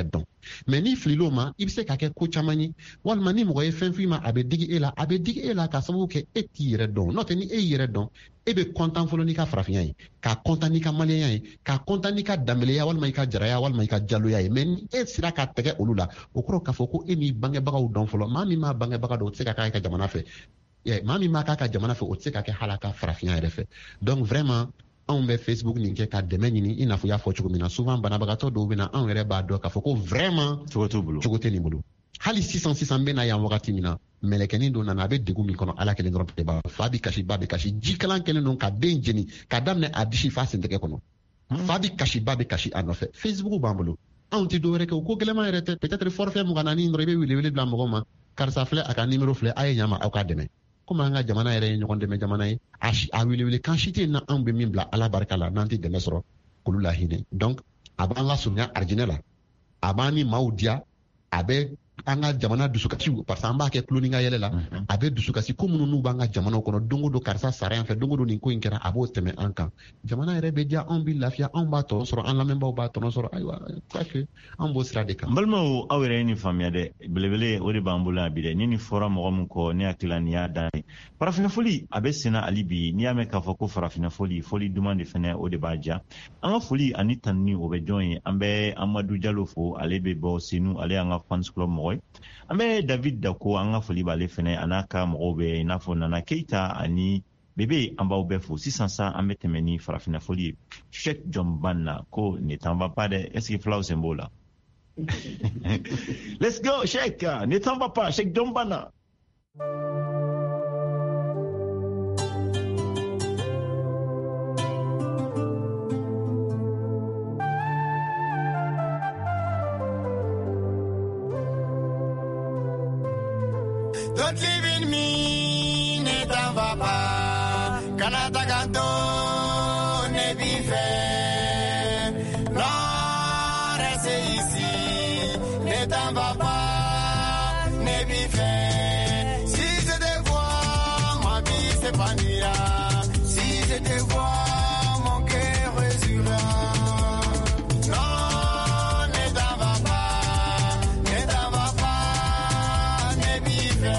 mais ni fililo ma i bɛ se ka kɛ ko caman ye walima ni mɔgɔ ye fɛn f'i ma a bɛ digi e la k'a sababu kɛ e t'i yɛrɛ dɔn n'o tɛ ni e y'i yɛrɛ dɔn e bɛ content fɔlɔ n'i ka farafinya ye k'a content n'i ka maliyɛnya ye k'a content n'i ka danbeleya walima i ka jaraya walima i ka jaloya ye mais ni e sera ka tɛgɛ olu la o kɔrɔ k'a fɔ ko e m'i bangebagaw dɔn fɔlɔ maa min m'a bangebaga dɔn o tɛ se ka k'a ka jamana fɛ maa min m'a k'a ka jamana fɛ o tɛ se ka kɛ hali a ka farafinya yɛrɛ fɛ donc vraiment anw bɛ Facebook nin kɛ ka dɛmɛ ɲini i n'a fɔ y'a fɔ cogo min na souvent banabagatɔ dɔw bɛ na anw yɛrɛ b'a dɔn k'a fɔ ko vraiment cogo tɛ nin bolo hali sisan bɛ na yan wagati min na mɛlɛkɛnin dɔ nana a bɛ degun min kɔnɔ ala kelen dɔrɔn de b'a fa bɛ kasi ba bɛ kasi jikalan kɛlen don ka den jeni ka daminɛ a disi f'a sentɛgɛ kɔnɔ fa bɛ kasi ba bɛ kasi a nɔfɛ Facebook b'an bolo anw tɛ dɔwɛrɛ kɛ o ko gɛlɛman yɛrɛ tɛ peut-être forfait 24 dɔrɔn i bɛ wele bila mɔgɔw ma karisa filɛ a ka numéro filɛ a ye ɲama aw ka dɛmɛ komi an ka jamana yɛrɛ ye ɲɔgɔn dɛmɛ jamana ye a wele kan si tɛ na anw bɛ min bila ala barika la n'an tɛ dɛmɛ sɔrɔ k'olu la hinɛ donc a b'an lasurunya arijinɛ la a b'an ni maaw diya a bɛ an ka jamana dusukasiw parce que an b'a kɛ tuloninka yɛlɛ la a bɛ dusukasi ko minnu n'u b'an ka jamanaw kɔnɔ don o don karisa sara yan fɛ don o don nin ko in kɛra a b'o tɛmɛ an kan jamana yɛrɛ bɛ diya anw bɛ lafiya anw b'a tɔnɔ sɔrɔ an lamɛnbaaw b'a tɔnɔ sɔrɔ ayiwa que an b'o sira de kan. n balimaw aw yɛrɛ ye nin faamuya dɛ belebele o de b'an bolo yan bi dɛ ni nin fɔra mɔgɔ min kɔ ne hakili la nin y'a dan ye farafinna-foli a bɛ senna hali bi n'i y'a mɛn k'a fɔ ko farafinna-foli foli duman de fɛnɛ o de b'a diya an ka foli ani tanuni o bɛ jɔn ye an bɛ Amadu Jalo fo ale bɛ bɔ Senu ale y'an ka fans club mɔgɔ ye an bɛ David Dako an ka foli b'ale fɛnɛ a n'a ka mɔgɔw bɛ i n'a fɔ Nana Keita ani Bebe an b'aw bɛɛ fo sisan sa an bɛ tɛmɛ ni farafinna-foli ye Sheikh John Banna ko ne t'en va pas dɛ est-ce que fulaw sen b'o la let's go Sheikh ne t'en va pas Sheikh John Banna. Don't live in me, ne t'en va pas. Canada canto, ne vive. Non, reste ici, ne t'en va pas, ne vive. Si je te vois, ma vie s'épanouira. Si je te vois, mon cœur résurra. Non, ne t'en va pas, ne t'en va pas, ne vive.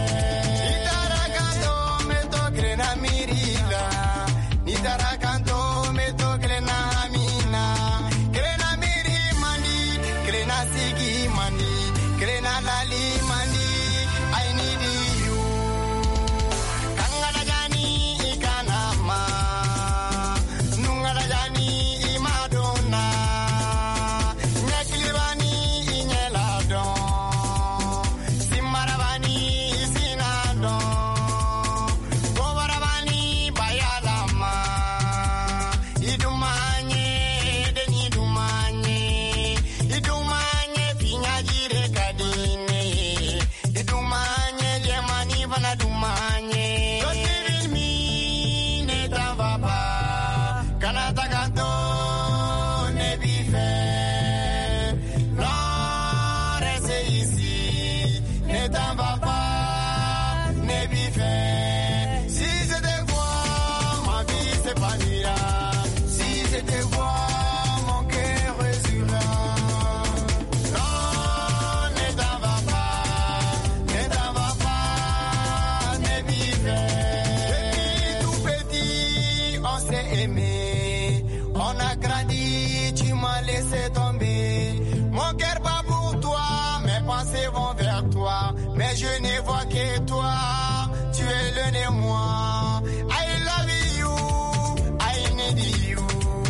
Mais je ne vois que toi, tu es le némoin. I love you, I need you,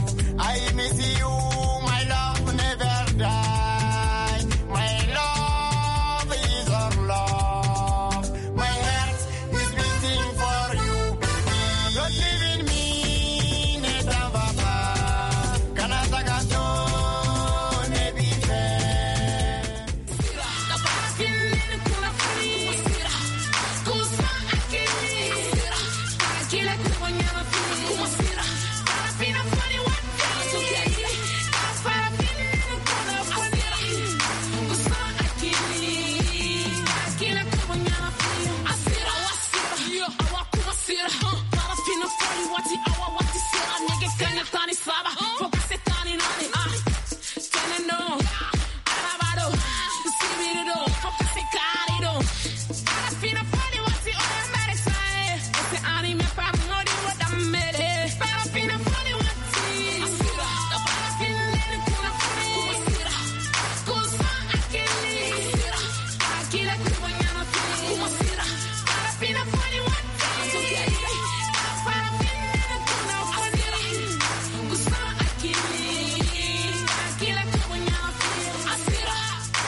I miss you, my love never die. My love is our love, my heart is beating for you. Don't live in me, ne t'en va pas, Canada canto, ne vive. Schools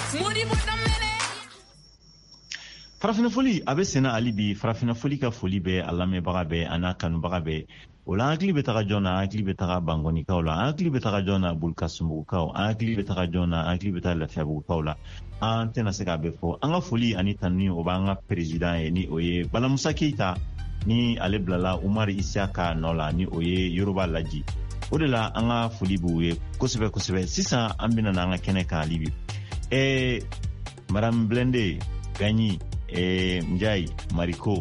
farafina foli a bɛ senna hali bi farafina foli ka foli bɛ a lamɛnbaga bɛɛ a n'a kanubaga bɛɛ o la an hakili bɛ taga jɔn na an hakili bɛ taga bangɔnikaw la an hakili bɛ taga jɔn na bolikasunbugukaw an hakili bɛ taga jɔn na an hakili bɛ taga lafiyabugukaw la an tɛna se k'a bɛɛ fɔ an ka foli ani tanuni o b'an ka perezidan ye ni o ye balamusa keyita ni ale bilala umari isiyaka nɔ la ni o ye yoruba laji o de la an ka foli b'u ye kosɛbɛ kosɛbɛ sisan an bɛna n'an ka kɛnɛ kan hali bi madame blende gaɲi Njai, Mariko,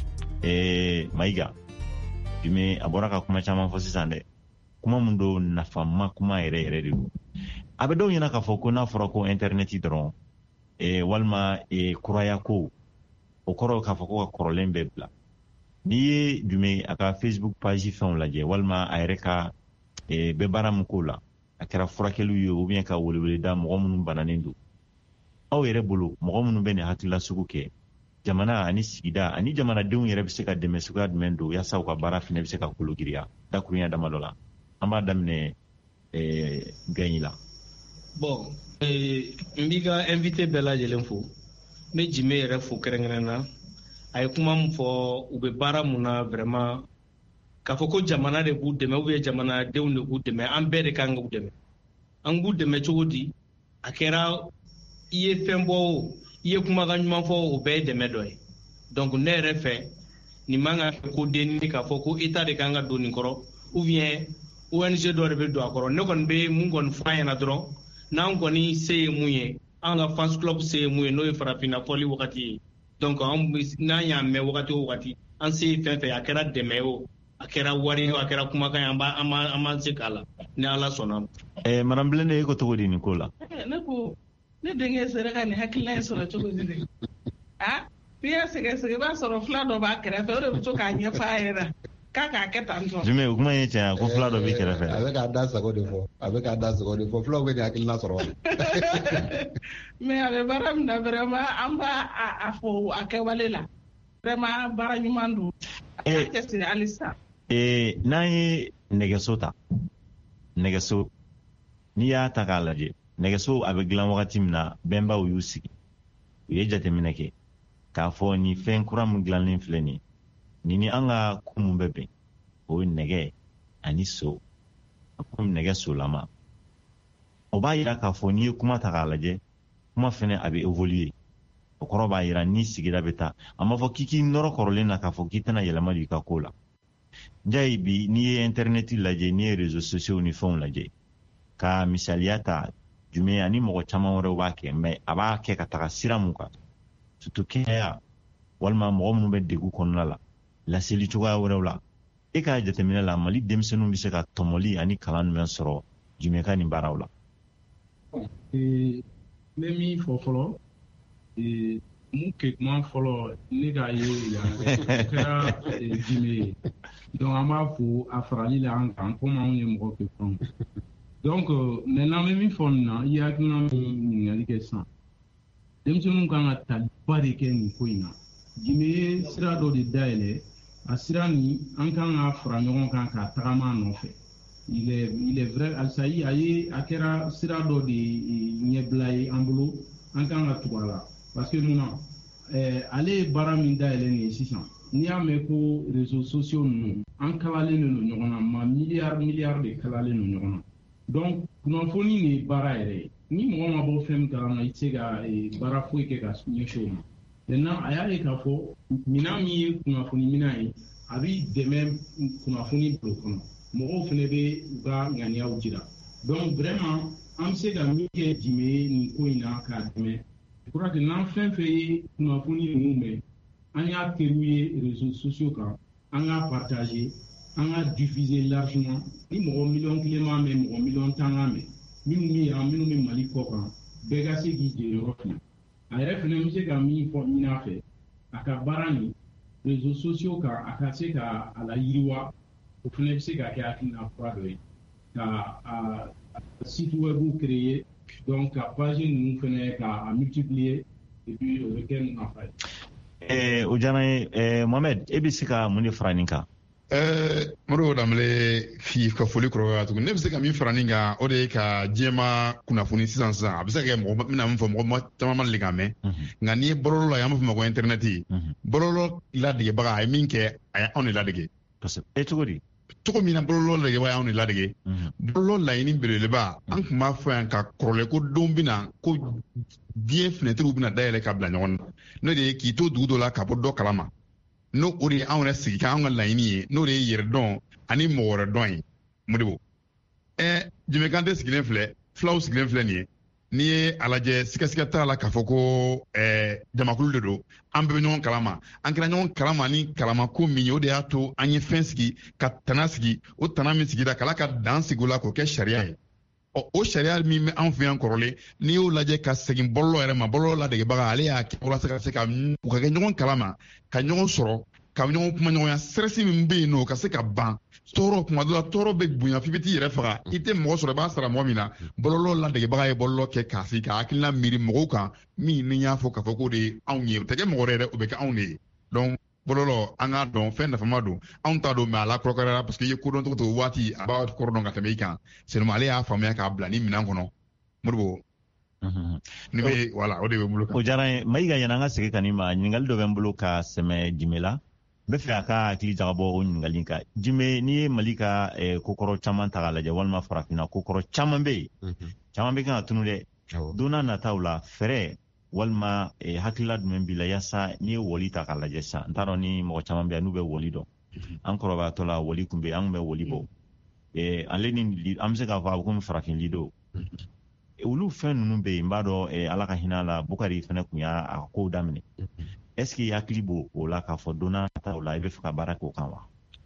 Maiga. Jume a bɔra ka kuma caman fɔ sisan dɛ. Kuma mun do nafama kuma yɛrɛ yɛrɛ de do. A bɛ dɔw ɲɛna k'a fɔ ko n'a fɔra ko internet dɔrɔn walima kuraya ko o kɔrɔ k'a fɔ ko ka kɔrɔlen bɛɛ bila. N'i ye Jume a ka Facebook page fɛnw lajɛ walima a yɛrɛ ka bɛ baara min k'o la a kɛra furakɛliw ye ou bien ka weleweleda mɔgɔ minnu bananen do. Aw yɛrɛ bolo mɔgɔ minnu bɛ nin hakilila sugu kɛ jamana ani sigida ani jamanadenw yɛrɛ bɛ se ka dɛmɛ suguya jumɛn don yaasa u ka baara fana bɛ se ka kologiriya dakurunya dama dɔ la an b'a daminɛ Gaɲi la. Bon n b'i ka invité bɛɛ lajɛlen fo n bɛ Jime yɛrɛ fo kɛrɛnkɛrɛnna a ye kuma min fɔ u bɛ baara mun na vraiment k'a fɔ ko jamana de b'u dɛmɛ ou bien jamanadenw de b'u dɛmɛ an bɛɛ de kan k'u dɛmɛ an b'u dɛmɛ cogo di a kɛra i ye fɛn bɔ o i ye kumakan ɲuman fɔ o bɛɛ ye dɛmɛ dɔ ye donc ne yɛrɛ fɛ nin man ka ko denni k'a fɔ ko État de kan ka don nin kɔrɔ ou bien ONG dɔ de bɛ don a kɔrɔ ne kɔni bɛ mun kɔni fɔ an ɲɛna dɔrɔn n'an kɔni se ye mun ye an ka fans club se ye mun ye n'o ye farafinna fɔli wagati ye donc n'an y'a mɛn wagati o wagati an se ye fɛn fɛn a kɛra dɛmɛ ye o a kɛra wari ye o a kɛra kumakan ye an b'an se k'a la ni Ala sɔnna. Madame Blende e ko cogo di nin ko la. Ne denkɛ sera ka nin hakilina in sɔrɔ cogo di de n'i y'a sɛgɛsɛgɛ i b'a sɔrɔ fila dɔ b'a kɛrɛfɛ o de bɛ to k'a ɲɛfɔ a ɲɛna k'a k'a kɛ tan tɔ. Jumɛn o kuma ye tiɲɛ ko fila dɔ b'i kɛrɛfɛ. A bɛ k'a da sago de fɔ fulaw bɛ nin hakilina sɔrɔ. mais a bɛ baara min na vraiment an b'a fɔ a kɛwale la vraiment baara ɲuman don a k'a cɛsiri halisa. N'an ye nɛgɛso ta nɛgɛso n'i y'a ta k'a lajɛ. Nɛgɛso a bɛ dilan wagati min na bɛnbaw y'u sigi u ye jateminɛ kɛ k'a fɔ ni fɛn kura min dilanlen filɛ nin ni an ka ko mun bɛ bɛn o ye nɛgɛ ani so komi nɛgɛ solama o b'a yira k'a fɔ n'i ye kuma ta k'a lajɛ kuma fɛnɛ a bɛ évoluer o kɔrɔ b'a yira ni sigida bɛ taa a ma fɔ k'i k'i nɔrɔ kɔrɔlen na k'a fɔ k'i tɛna yɛlɛma don i ka ko la njayi bi n'i ye internet lajɛ n'i ye réseaux sociaux ni fɛnw lajɛ ka misaliya ta Jume ani mɔgɔ caman wɛrɛw b'a kɛ mais a b'a kɛ ka taga sira mun kan surtout kɛnɛya walima mɔgɔ minnu bɛ degun kɔnɔna la laseli cogoya wɛrɛw la e k'a jateminɛ la Mali denmisɛnninw bɛ se ka tɔmɔli ani kalan jumɛn sɔrɔ Jume ka nin baaraw la. Ne min fɔ fɔlɔ mun kɛ kuma fɔlɔ ne k'a ye yan o kɛra Jume ye donc an b'a fo a farali la an kan komi anw ye mɔgɔ kɛ fɛnw. Donc maintenant bɛ min fɔ nin na i ye hakilina min ɲininkali kɛ sisan denmisɛnninw kan ka taliba de kɛ nin ko in na Jume ye sira dɔ de dayɛlɛ a sira nin an kan ka fara ɲɔgɔn kan k'a tagama a nɔfɛ il est vrai halisa a kɛra sira dɔ de ɲɛbila ye an bolo an kan ka tugu a la parce que munna ale ye baara min dayɛlɛ nin ye sisan n'i y'a mɛn ko réseaux sociaux ninnu an kalalen don ɲɔgɔn na ma miliyari de kalalen don ɲɔgɔn na. Donc kunnafoni ni baara yɛrɛ ye ni mɔgɔ ma bɔ fɛn min kalama i tɛ se ka baara foyi kɛ ka ɲɛsin o ma maintenant a y'a ye k'a fɔ minɛn min ye kunnafoni minɛn ye a bɛ dɛmɛ kunnafoni bilo kɔnɔ mɔgɔw fana bɛ u ka ŋaniyaw jira donc vraiment an bɛ se ka min kɛ Jume ye nin ko in na k'a dɛmɛ je crois que n'an fɛn fɛn ye kunnafoni ninnu mɛn an y'a teriw ye réseaux sociaux kan an k'a partager an ka diffuser largement ni mɔgɔ miliyɔn kelen m'a mɛn mɔgɔ miliyɔn tan k'a mɛn minnu bɛ yan minnu bɛ Mali kɔ kan bɛɛ ka se k'i jɛ yɔrɔ fila a yɛrɛ fana bɛ se ka min fɔ ɲin'a fɛ a ka baara nin réseaux sociaux kan a ka se ka a la yiriwa o fana bɛ se ka kɛ hakilina kura dɔ ye ka site web créer donc ka page ninnu fana ka multiplier et puis o bɛ kɛ nafa ye. O diyara n ye Mohamed e bɛ se ka mun de fara nin kan Moro damle fi ka foli kɔrɔ ya tugun ne bɛ se ka min fara nin kan o de ye ka diɲɛma kunnafoni sisan a bɛ se ka kɛ mɔgɔ mina min fɔ mɔgɔ caman ma deli ka mɛn nka n'i ye bɔlɔlɔ la y'an b'a fɔ ma ko internet bɔlɔlɔ ladegebaga a ye min kɛ a ye anw de ladege cogo di cogo min na bɔlɔlɔ ladegebaga y'anw de ladege bɔlɔlɔ laɲini belebeleba an tun b'a fɔ yan ka kɔrɔlen ko don bɛna ko diɲɛ fenɛtiriw bɛna dayɛlɛ ka bila ɲɔgɔn na n'o de ye k'i to dugu dɔ la ka bɔ dɔ kalama n'o o de ye anw yɛrɛ sigi kan anw ka laɲini ye n'o de ye yɛrɛ dɔn ani mɔgɔ wɛrɛ dɔn ye Modibo Jimé Kanté sigilen filɛ fulaw sigilen filɛ nin ye n'i ye a lajɛ sigasɛgɛ t'a la k'a fɔ ko jamakulu de don an bɛɛ bɛ ɲɔgɔn kalama an kɛra ɲɔgɔn kalama ni kalama ko min ye o de y'a to an ye fɛn sigi ka tana sigi o tana min sigida kala ka dan sigi o la k'o kɛ sariya ye o sariya min bɛ anw fɛ yan kɔrɔlen n'i y'o lajɛ ka segin bɔlɔlɔ yɛrɛ ma bɔlɔlɔ ladegebaga ale y'a kɛ walasa ka se ka u ka kɛ ɲɔgɔn kalama ka ɲɔgɔn sɔrɔ ka ɲɔgɔn kuma ɲɔgɔnya sɛrɛsi min bɛ yen n'o ka se ka ban tɔɔrɔ kuma dɔ la tɔɔrɔ bɛ bonya f'i bɛ t'i yɛrɛ faga i tɛ mɔgɔ sɔrɔ i b'a sara mɔgɔ min na bɔlɔlɔ ladegebaga ye bɔlɔlɔ kɛ k'a sigi ka hakilina miiri mɔgɔw kan min ni y'a fɔ k'a fɔ k'o de ye anw ye o tɛ kɛ mɔgɔ wɛrɛ yɛrɛ o bɛ kɛ anw de ye donc bɔlɔlɔ an k'a dɔn fɛn nafama don anw t'a dɔn mɛ a la kɔrɔkɔrɔla parce que i ye kodɔn cogo o waati a b'a kɔrɔ dɔn ka tɛmɛ i kan seulement ale y'a faamuya k'a bila ni minɛn kɔnɔ Modibo ni bɛ wala o de bɛ bolo kan o diyara n ye Mayiga ɲɛna an ka segin ka nin ma ɲininkali dɔ bɛ n bolo ka sɛmɛ Jimé la n bɛ fɛ a ka hakili jagabɔ o ɲininkali kan Jimé n'i ye Mali ka kokɔrɔ caman ta k'a lajɛ walima farafinna kokɔrɔ caman bɛ yen caman bɛ kan ka tunu dɛ don n'a nataw la fɛɛrɛ walima hakilila jumɛn b'i la yaasa n'i ye woli ta k'a lajɛ sisan n t'a dɔn ni mɔgɔ caman bɛ yan n'u bɛ woli dɔn an kɔrɔbayatɔ la woli tun bɛ yen an tun bɛ woli bɔ ale ni an bɛ se k'a fɔ a bɛ komi farafin lido olu fɛn ninnu bɛ yen n b'a dɔn ala ka hinɛ la Bukari fana tun y'a kow daminɛ est-ce que hakili b'o o la k'a fɔ don n'a nataw la i bɛ fɛ ka baara k'o kan wa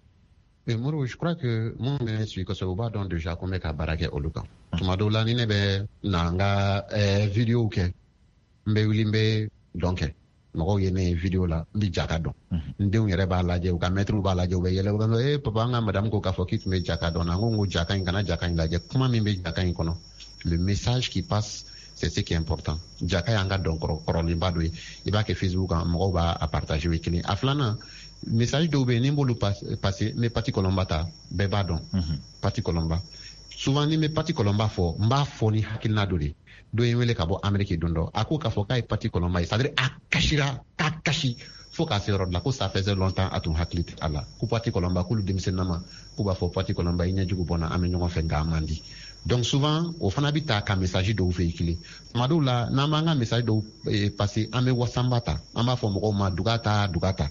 Moro, je crois que mun bɛ sigi kosɛbɛ u b'a dɔn déjà ko n bɛ ka baara kɛ olu kan tuma dɔw la ni ne bɛ na n ka vidéo kɛ n bɛ wuli n bɛ dɔn kɛ mɔgɔw ye ne ye vidéo la n bɛ jaka dɔn n denw yɛrɛ b'a lajɛ u ka maîtres b'a lajɛ u bɛ yɛlɛ u bɛ fɔ papa an ka madame ko k'a fɔ k'i tun bɛ jaka dɔn na n ko n ko jaka in kana jaka in lajɛ kuma min bɛ jaka in kɔnɔ le message qui passe c'est ce qui est important jaka y'an ka dɔn kɔrɔlenba dɔ ye i b'a kɛ Facebook kan mɔgɔw b'a partager o ye kelen a filanan message dɔw bɛ yen ni n b'olu passer n bɛ parti kɔlɔnba ta bɛɛ b'a dɔn parti kɔlɔnba souvent ni n bɛ parti kɔlɔnba fɔ n b'a fɔ ni hakilina dɔ de ye dɔ ye n wele ka bɔ Amérique don dɔ a ko k'a fɔ k'a ye parti kɔlɔnba ye c'est à dire a kasira k'a kasi fo k'a se yɔrɔ la ko ça faisait longtemps a tun hakili tɛ a la ko parti kɔlɔnba k'olu denmisɛnninama k'u b'a fɔ parti kɔlɔnba i ɲɛjugu bɔnna an bɛ ɲɔgɔn fɛ nka a man di donc souvent o fana bɛ ta ka message dɔw véhiculer tuma dɔw la n'an b'an ka message dɔw passer an bɛ wasanba ta an b'a fɔ mɔgɔw ma duga ta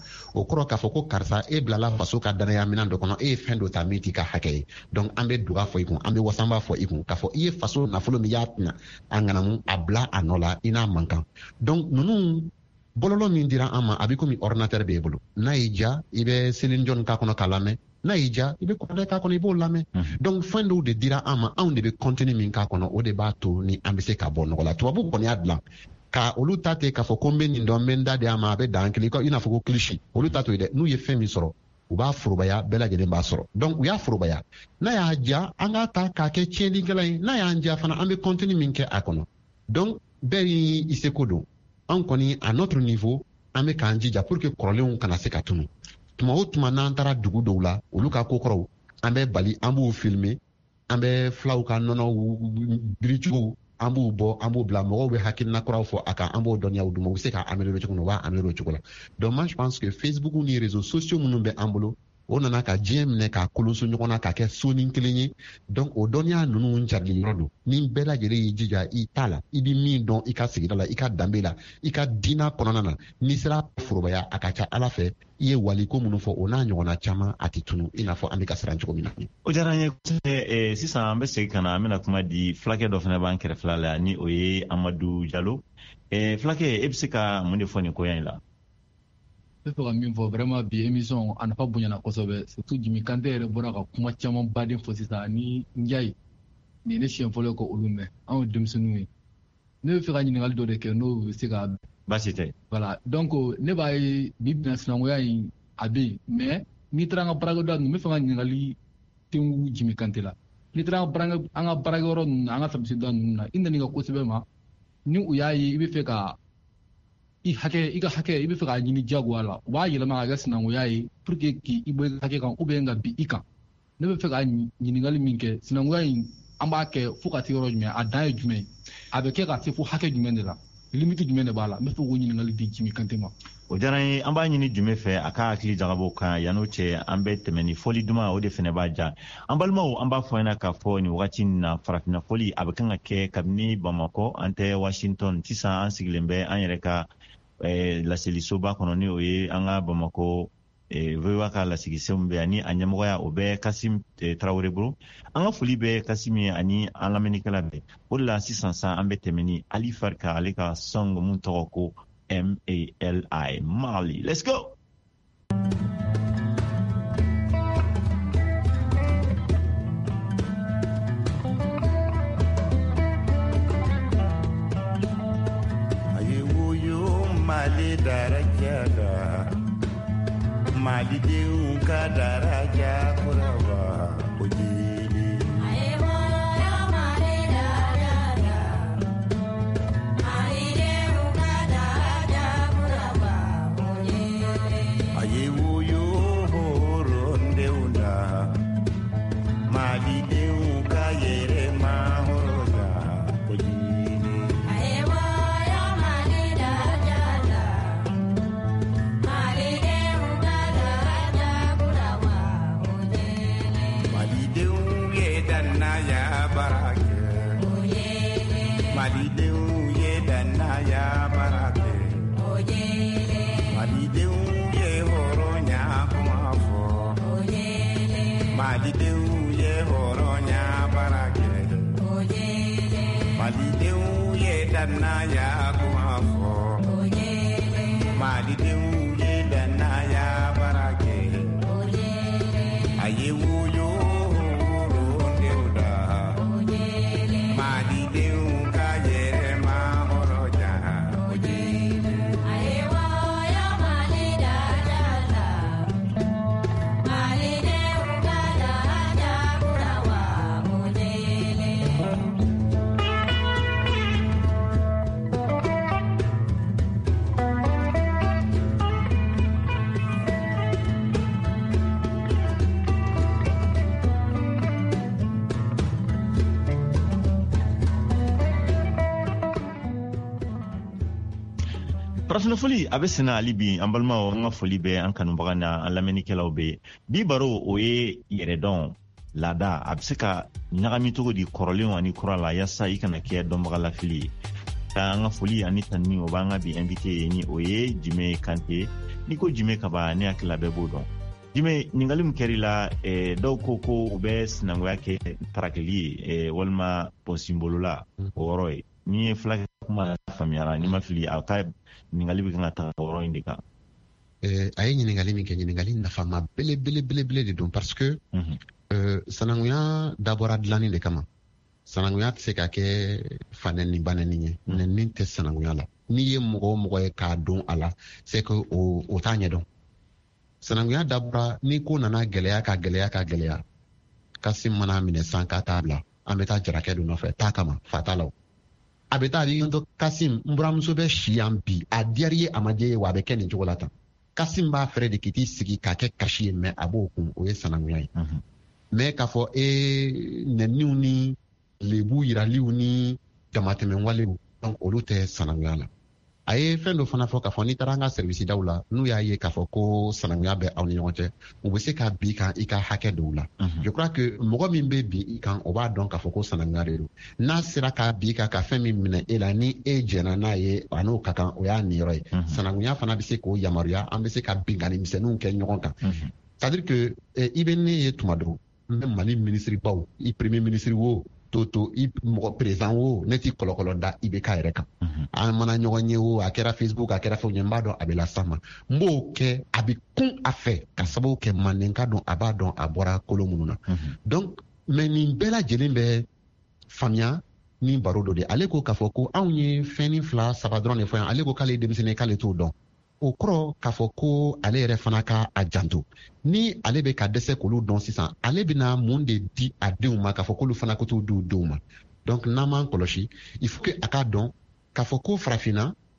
o kɔrɔ k'a fɔ ko karisa e bilala faso ka danaya minɛn dɔ kɔnɔ e ye fɛn dɔ ta min t'i ka hakɛ ye donc an bɛ duga fɔ i kun an bɛ wasanba fɔ i kun k'a fɔ i ye faso nafolo min y'a tɛna a ŋanamu a bila a nɔ la i n'a man kan donc ninnu bɔlɔlɔ min dira an ma a bɛ komi ordinateur b'e bolo n'a y'i diya i bɛ Céline Dion k'a kɔnɔ k'a lamɛn n'a y'i diya i bɛ kɔrɔdɛ k'a kɔnɔ i b'o lamɛn donc fɛn dɔw de dira an ma anw de bɛ contenu min k'a kɔnɔ o de b'a to ni an bɛ se ka bɔ nɔgɔ la tubabu kɔni y'a dilan ka olu ta ten k'a fɔ ko n bɛ nin dɔn n bɛ n da de a ma a bɛ dan kelen i n'a fɔ ko cliché olu ta to yen dɛ n'u ye fɛn min sɔrɔ u b'a forobaya bɛɛ lajɛlen b'a sɔrɔ donc u y'a forobaya n'a y'a diya an k'a ta k'a kɛ tiɲɛlikɛla ye n'a y'an diya fana an bɛ contenu min kɛ a kɔnɔ donc bɛɛ y'i seko don anw kɔni à notre niveau an bɛ k'an jija pour que kɔrɔlenw kana se ka tunu tuma o tuma n'an taara dugu dɔw la olu ka kokɔrɔw an bɛ bali an b'u filmer an bɛ filaw ka nɔnɔw biricogow an b'u bɔ an b'u bila mɔgɔw bɛ hakilina kuraw fɔ a kan an b'o dɔnniyaw d'u ma u bɛ se ka améliorer cogo min u b'a améliorer o cogo la donc moi je pense que Facebook ni réseaux sociaux minnu bɛ an bolo o nana ka diɲɛ minɛ k'a kolonso ɲɔgɔn na k'a kɛ sonin kelen ye donc o dɔnniya ninnu carili yɔrɔ don ni bɛɛ lajɛlen y'i jija i t'a la i bɛ min dɔn i ka sigida la i ka danbe la i ka diinɛ kɔnɔna na n'i sera forobaya a ka ca ala fɛ i ye waliko minnu fɔ o n'a ɲɔgɔnna caman a tɛ tunu i n'a fɔ an bɛ ka siran cogo min na. o diyara n ye sisan an bɛ segin ka na an bɛna kuma di fulakɛ dɔ fana b'an kɛrɛfɛla la ni o ye Amadu Jalo fulakɛ e bɛ se ka mun de fɔ nin koya in la. Ne fɛ ka min fɔ vraiment bi émission a nafa bonyana kosɛbɛ surtout Jimmy Kanté yɛrɛ bɔra ka kuma caman baden fɔ sisan ni Ndiaye nin ne siɲɛ fɔlɔ ka olu mɛn anw ye denmisɛnninw ye ne bɛ fɛ ka ɲininkali dɔ de kɛ n'o bɛ se ka baasi tɛ voilà donc ne b'a ye bi bina sinankunya in a bɛ yen mais n'i taara an ka baarakɛyɔrɔ ninnu n bɛ fɛ ka ɲininkali tengu Jimmy Kanté la n'i taara an ka baarakɛyɔrɔ ninnu na an ka service da ninnu na i nani ka kosɛbɛ ma ni u y'a ye i bɛ fɛ ka i ka hakɛ i bɛ fɛ k'a ɲini jagoya la u b'a yɛlɛma ka kɛ sinankunya ye pour que k'i bɔ hakɛ kan ou bien ka bin i kan ne bɛ fɛ ka ɲininkali min kɛ sinankunya in an b'a kɛ fo ka se yɔrɔ jumɛn a dan ye jumɛn a bɛ kɛ ka se fo hakɛ jumɛn de la limite jumɛn de b'a la n bɛ fɛ k'o ɲininkali di Jimi Kante ma. o diyara n ye an b'a ɲini Jumi fɛ a ka hakili jagabɔ kan yan'o cɛ an bɛ tɛmɛ ni fɔli duman o de fana b'a ja an balimaw an b'a fɔ ɲɛna k'a fɔ nin wagati in na farafinna fɔli a bɛ kan ka kɛ kabini Bamakɔ an tɛ Washington sisan an sigilen bɛ an yɛrɛ ka laselisoba kɔnɔ ni o ye an ka Bamakɔ VOA ka lasigisenw bɛ ani a ɲɛmɔgɔya o bɛ Kasim Tarawele bolo an ka foli bɛ Kasim ye ani an lamɛnnikɛla bɛɛ o de la sisan an bɛ tɛmɛ ni Ali Farika ale ka song mun tɔgɔ ko MALI Mali. Let's go. Ayewo Mali darajada Mali denw ka daraja kuraba ojili Ayewo Mali darajada Mali denw ka daraja kuraba ojili Ayewo yo horondeuna Mali denw ka yere mahoroja ojili Ayewo Mali darajada Mali ya barake Mali denw ye danna ya barake Mali denw ye horonya kuma fɔ Mali denw ye horonya barake Mali denw ye danna ya kuma fɔ Mali denw ye danna ya barake Ayewo yo farafina foli a bɛ sɛnɛ hali bi an balimaw an ka foli bɛ an kanubaga na an lamɛnnikɛlaw bɛ bi baro o ye yɛrɛdɔn laada a bɛ se ka ɲagami cogo di kɔrɔlenw ani kura la yaasa i kana kɛ dɔnbaga lafili ye an ka foli ani tanni o b'an ka bi invité ye ni o ye Jimi Kante ni ko Jimi ka ban ne hakili la bɛɛ b'o dɔn Jimi ɲininkali min kɛr'i la dɔw ko u bɛ sinankunya kɛ tarakili ye walima pɔnsinbolo la o yɔrɔ ye ni ye fila kuma faamuyara ni ma fili a ka ɲininkali bɛ kan ka taga yɔrɔ in de kan. A ye ɲininkali min kɛ ɲininkali nafama belebele de don parce que sanankunya dabɔra dilanni de kama sanankunya tɛ se ka kɛ fanɛni ni banɛni ye nɛni tɛ sanankunya la n'i ye mɔgɔ o mɔgɔ ye k'a don a la c'est que o t'a ɲɛdɔn sanankunya dabɔra ni ko nana gɛlɛya ka gɛlɛya Kasim mana minɛ san k'a t'a bila an bɛ taa jarakɛ don nɔfɛ t'a kama fa t'a la a bɛ taa yɔntɔ Kasim n buramuso bɛ si yan bi a diyara ye a ma diya ye wa a bɛ kɛ nin cogo la tan Kasim b'a fɛrɛ de k'i t'i sigi k'a kɛ kasi ye mɛ a b'o kun o ye sanankunya ye mɛ k'a fɔ nɛniw ni lebu yiraliw ni damatɛmɛwalew donc olu tɛ sanankunya la a ye fɛn dɔ fana fɔ k'a fɔ n'i taara an ka service daw la n'u y'a ye k'a fɔ ko sanankunya bɛ aw ni ɲɔgɔn cɛ u bɛ se ka bin kan i ka hakɛ dɔw la je crois que mɔgɔ min bɛ bin i kan o b'a dɔn k'a fɔ ko sanankunya de don n'a sera ka bin kan ka fɛn min minɛ e la ni e jɛnna n'a ye a n'o ka kan o y'a niyɔrɔ ye sanankunya fana bɛ se k'o yamaruya an bɛ se ka binkani misɛnninw kɛ ɲɔgɔn kan c'est à dire que i bɛ ne ye tuma dɔw n bɛ Mali ministre baw i premier ministre wo to i mɔgɔ président wo ne t'i kɔlɔkɔlɔ da i bɛ k'a yɛrɛ kan an mana ɲɔgɔn ye o a kɛra Facebook a kɛra fɛnw ye n b'a dɔn a bɛ las'a ma n b'o kɛ a bɛ kun a fɛ ka sababu kɛ mandenka dɔn a b'a dɔn a bɔra kolo minnu na donc mais nin bɛɛ lajɛlen bɛ faamuya ni baro dɔ de ale ko k'a fɔ ko anw ye fɛn ni 2-3 dɔrɔn de fɔ yan ale ko k'ale ye denmisɛnnin k'ale t'o dɔn o kɔrɔ k'a fɔ ko ale yɛrɛ fana ka a janto ni ale bɛ ka dɛsɛ k'olu dɔn sisan ale bɛna mun de di a denw ma k'a fɔ k'olu fana ko t'u di u denw ma donc n'an m'an kɔlɔsi il faut que a k'a dɔn k'a fɔ ko farafinna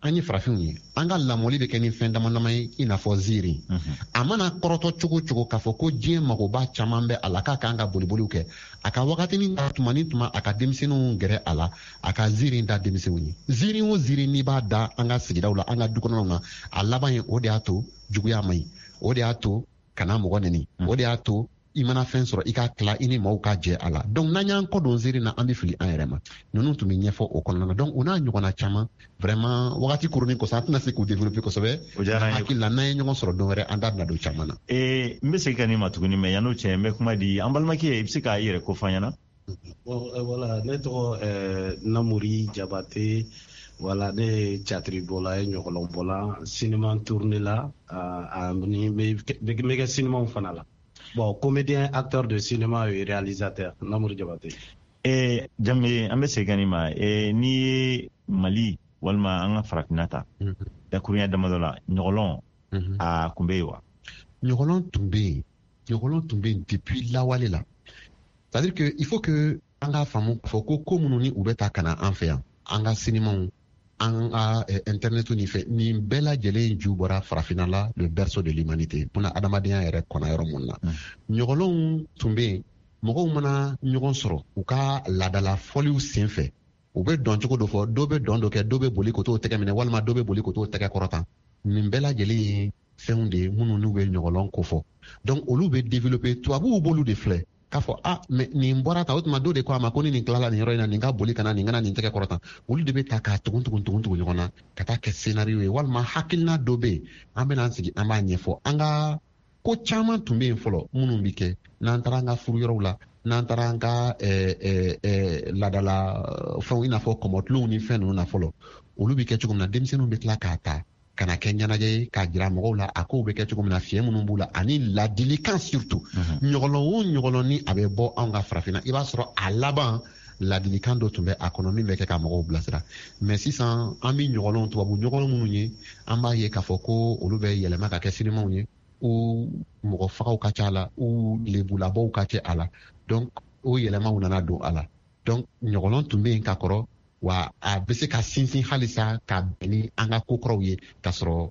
an ye farafinw ye an ka lamɔli bɛ kɛ ni fɛn dama ye i n'a fɔ ziiri a mana kɔrɔtɔ cogo cogo k'a fɔ ko diɲɛ magoba caman bɛ a la k'a kan ka boliboliw kɛ a ka wagatinin tuma ni tuma a ka denmisɛnninw gɛrɛ a la a ka ziiri da denmisɛnninw ye ziiri o ziiri n'i b'a da an ka sigidaw la an ka dukɔnɔnaw na a laban ye o de y'a to juguya man ɲi o de y'a to kana mɔgɔ neni o de y'a to i mana fɛn sɔrɔ i ka tila i ni maaw ka jɛ a la donc n'an y'an kɔ don ziiri na an bɛ fili an yɛrɛ ma ninnu tun bɛ ɲɛfɔ o kɔnɔna na donc o n'a ɲɔgɔnna caman vraiment wagati kurunin kosɔn an tɛna se k'u développer kosɛbɛ hakili la n'an ye ɲɔgɔn sɔrɔ don wɛrɛ an da bɛna don caman na. n bɛ segin ka nin ma tuguni mɛ yan'o cɛ n bɛ kuma di an balimakɛ i bɛ se k'a yɛrɛ ko fɔ an ɲɛna. voilà ne tɔgɔ Namori Jabate voilà ne ye catiribɔla ye ɲɔgɔlɔnbɔla cinéma tourné la ani n bɛ kɛ cinémaw fana la. Bon, comédien, acteur de cinéma et réalisateur, Namori Jabate. Jambe, an bɛ segin nin ma n'i ye Mali walima an ka farafinna ta dakurunya damadɔ la ɲɔgɔlɔn a kun bɛ yen wa? ɲɔgɔlɔn tun bɛ yen depuis lawale la c'est-à-dire que il faut que an ka faamu k'a fɔ ko minnu ni u bɛ ta ka na an fɛ yan an ka cinémaw an ka internet ni fɛ nin bɛɛ lajɛlen ju bɔra farafinna la le berceau de l'humanité buna adamadenya yɛrɛ kɔnɔ yɔrɔ mun na ɲɔgɔlɔnw tun bɛ yen mɔgɔw mana ɲɔgɔn sɔrɔ u ka laadala fɔliw sen fɛ u bɛ dɔn cogo dɔ fɔ dɔw bɛ dɔn dɔ kɛ dɔw bɛ boli ka t'o tɛgɛ minɛ walima dɔw bɛ boli ka t'o tɛgɛ kɔrɔtan nin bɛɛ lajɛlen ye fɛnw de ye minnu n'u bɛ ɲɔgɔlɔn ko fɔ donc olu bɛ développer tubabuw b'olu de filɛ k'a fɔ mais nin bɔra ta o tuma dɔw de ko a ma ko ni nin tilala nin yɔrɔ in na nin ka boli kana nin kana nin tɛgɛ kɔrɔtan olu de bɛ ta k'a tugun ɲɔgɔn na ka taa kɛ scénario ye walima hakilina dɔ bɛ yen an bɛna an sigi an b'a ɲɛfɔ an ka ko caman tun bɛ yen fɔlɔ minnu bɛ kɛ n'an taara an ka furu yɔrɔw la n'an taara an ka laadala fɛnw i n'a fɔ kɔmɔtulow ni fɛn ninnu na fɔlɔ olu bɛ kɛ cogo min na denmisɛnninw bɛ tila k'a ta ka na kɛ ɲɛnajɛ ye k'a jira mɔgɔw la a kow bɛ kɛ cogo min na fiɲɛ minnu b'u la ani ladilikan surtout ɲɔgɔlɔn o ɲɔgɔlɔn ni a bɛ bɔ anw ka farafinna i b'a sɔrɔ a laban ladilikan dɔ tun bɛ a kɔnɔ min bɛ kɛ ka mɔgɔw bilasira mais sisan an bɛ ɲɔgɔlɔn tubabu ɲɔgɔlɔn minnu ye an b'a ye k'a fɔ ko olu bɛ yɛlɛma ka kɛ sinimaw ye u mɔgɔ fagaw ka ca a la u lebulabɔw ka kɛ a la donc o yɛlɛmaw nana don a la donc ɲɔgɔlɔn tun bɛ yen ka kɔrɔ wa a bɛ se ka sinsin halisa ka bɛn ni an ka kokɔrɔw ye k'a sɔrɔ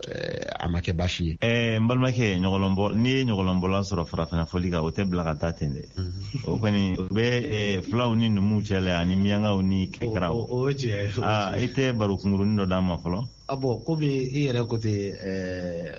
a ma kɛ baasi ye. N balimakɛ n'i ye ɲɔgɔlɔnbɔla sɔrɔ farafinna fɔli kan o tɛ bila ka taa ten dɛ o kɔni o bɛ filaw ni numuw cɛ la ani miyankaw ni kɛkaraw. O ye tiɲɛ ye. I tɛ baro kunkurunin dɔ d'an ma fɔlɔ. Bon komi i yɛrɛ ko ten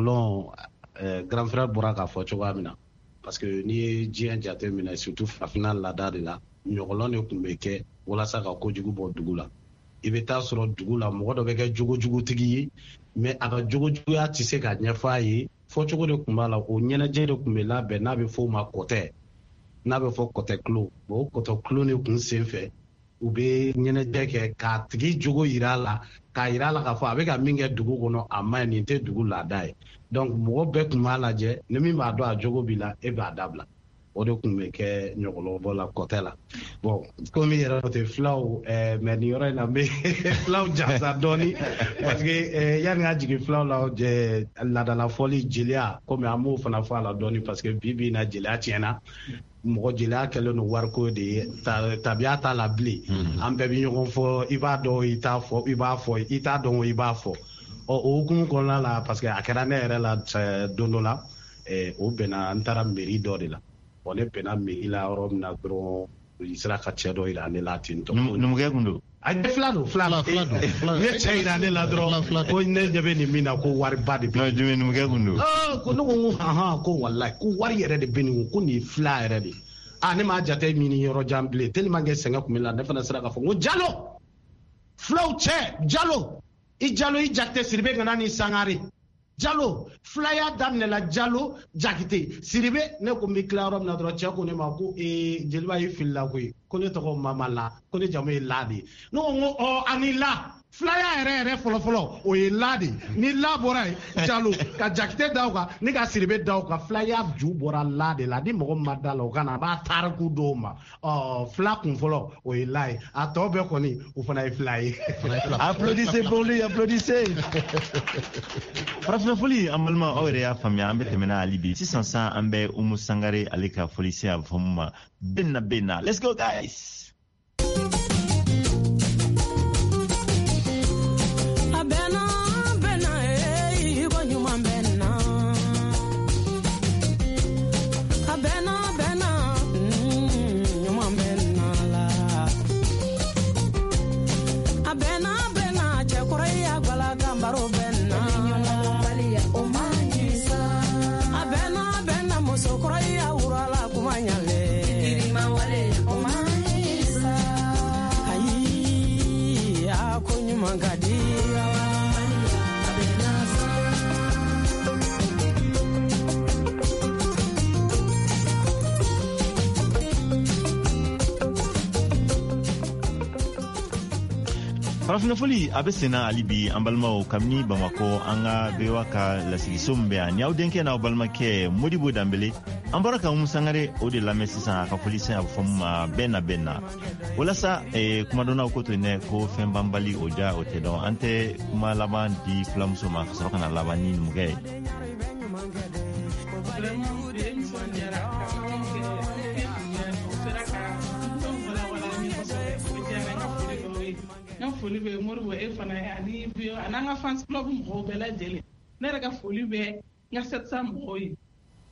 ɲɔgɔlɔn grand frère bɔra k'a fɔ cogoya min na parce que n'i ye diɲɛ jate minɛ surtout farafinna laada de la ɲɔgɔlɔn de tun bɛ kɛ walasa ka kojugu bɔ dugu la i bɛ taa sɔrɔ dugu la mɔgɔ dɔ bɛ kɛ jogojugutigi ye mais a ka jogojuguya tɛ se ka ɲɛfɔ a ye fɔcogo de tun b'a la o ɲɛnajɛ de tun bɛ labɛn n'a bɛ fɔ o ma kɔtɛ n'a bɛ fɔ kɔtɛ kulo o kɔtɛ kulo de tun sen fɛ u bɛ ɲɛnajɛ kɛ k'a tigi jogo yira a la k'a yira a la k'a fɔ a bɛ ka min kɛ dugu kɔnɔ a ma ɲi nin tɛ dugu laada ye donc mɔgɔ bɛɛ tun b'a lajɛ ni min b'a dɔn a jogo b'i la e b'a dabila o de tun bɛ kɛ ɲɔgɔlɔnbɔ la kɔtɛ la bon komi yɛrɛ tɛ filaw mais nin yɔrɔ in na n bɛ filaw jansa dɔɔni parce que yanni ka jigin filaw la laadala fɔli jeliya komi an b'o fana fɔ a la dɔɔni parce que bi bi in na jeliya tiɲɛna mɔgɔ jeliya kɛlen don wariko de ye tabiya t'a la bilen an bɛɛ bɛ ɲɔgɔn fɔ i b'a dɔn i t'a fɔ i b'a fɔ i t'a dɔn i b'a fɔ o hukumu kɔnɔna la parce que a kɛra ne yɛrɛ la don dɔ la o bɛnna n taara mairie dɔ de la ne bɛnna mairie la yɔrɔ min na dɔrɔn i sera ka cɛ dɔ yira ne la ten tɔ. Numukɛ kun don. A fila don ne cɛ yira ne la dɔrɔn ko ne ɲɛ bɛ nin min na ko wariba de bɛ. Numukɛ kun don. Ko ne ko ko walayi ko wari yɛrɛ de bɛ nin ko nin ye fila yɛrɛ de ne m'a jate min ni yɔrɔ jan bilen tellement que sɛgɛn kun bɛ la ne fana sera k'a fɔ ko Jalo filaw cɛ Jalo i Jakite Sidibe ka na ni Sangare Jalo filaya daminɛla Jalo Jakite Sidibe ne ko n bɛ tila yɔrɔ min na dɔrɔn cɛ ko ne ma ko jeliba y'i filila koyi ko ne tɔgɔ Mama La ko ne jamu ye La de ne ko n ko ani La filaya yɛrɛ fɔlɔfɔlɔ o ye La de ni La bɔra yen Jalo ka Jakite da o kan ne ka Sidibe da o kan filaya ju bɔra La de la ni mɔgɔ min ma da la o kana a b'a tariku dɔw ma fila kun fɔlɔ o ye La ye a tɔ bɛɛ kɔni o fana ye fila ye. Applaudissez pour lui, applaudissez. Farafinna fɔli an balima aw yɛrɛ y'a faamuya an bɛ tɛmɛ n'a hali bi sisan sa an bɛ Umu Sangare ale ka fɔli se a bɛ fɔ mun ma Benna let's go guys. farafina foli a bɛ senna hali bi an balimaw kabini bamako an ka bewa ka lasigiso min bɛ yan ni aw denkɛ n'aw balimakɛ Modibo Danbele an bɔra ka Umu Sangare o de lamɛn sisan a ka foli sen a bɛ fɔ min ma bɛn na walasa kumadɔnnaw ko to ne ko fɛn banbali o ja o tɛ dɔn an tɛ kuma laban di filamuso ma ka sɔrɔ ka na laban ni numukɛ ye. foli bɛ Modibo e fana ani bio an'an ka fans club mɔgɔw bɛɛ lajɛlen ne yɛrɛ ka foli bɛ n ka 700 mɔgɔw ye.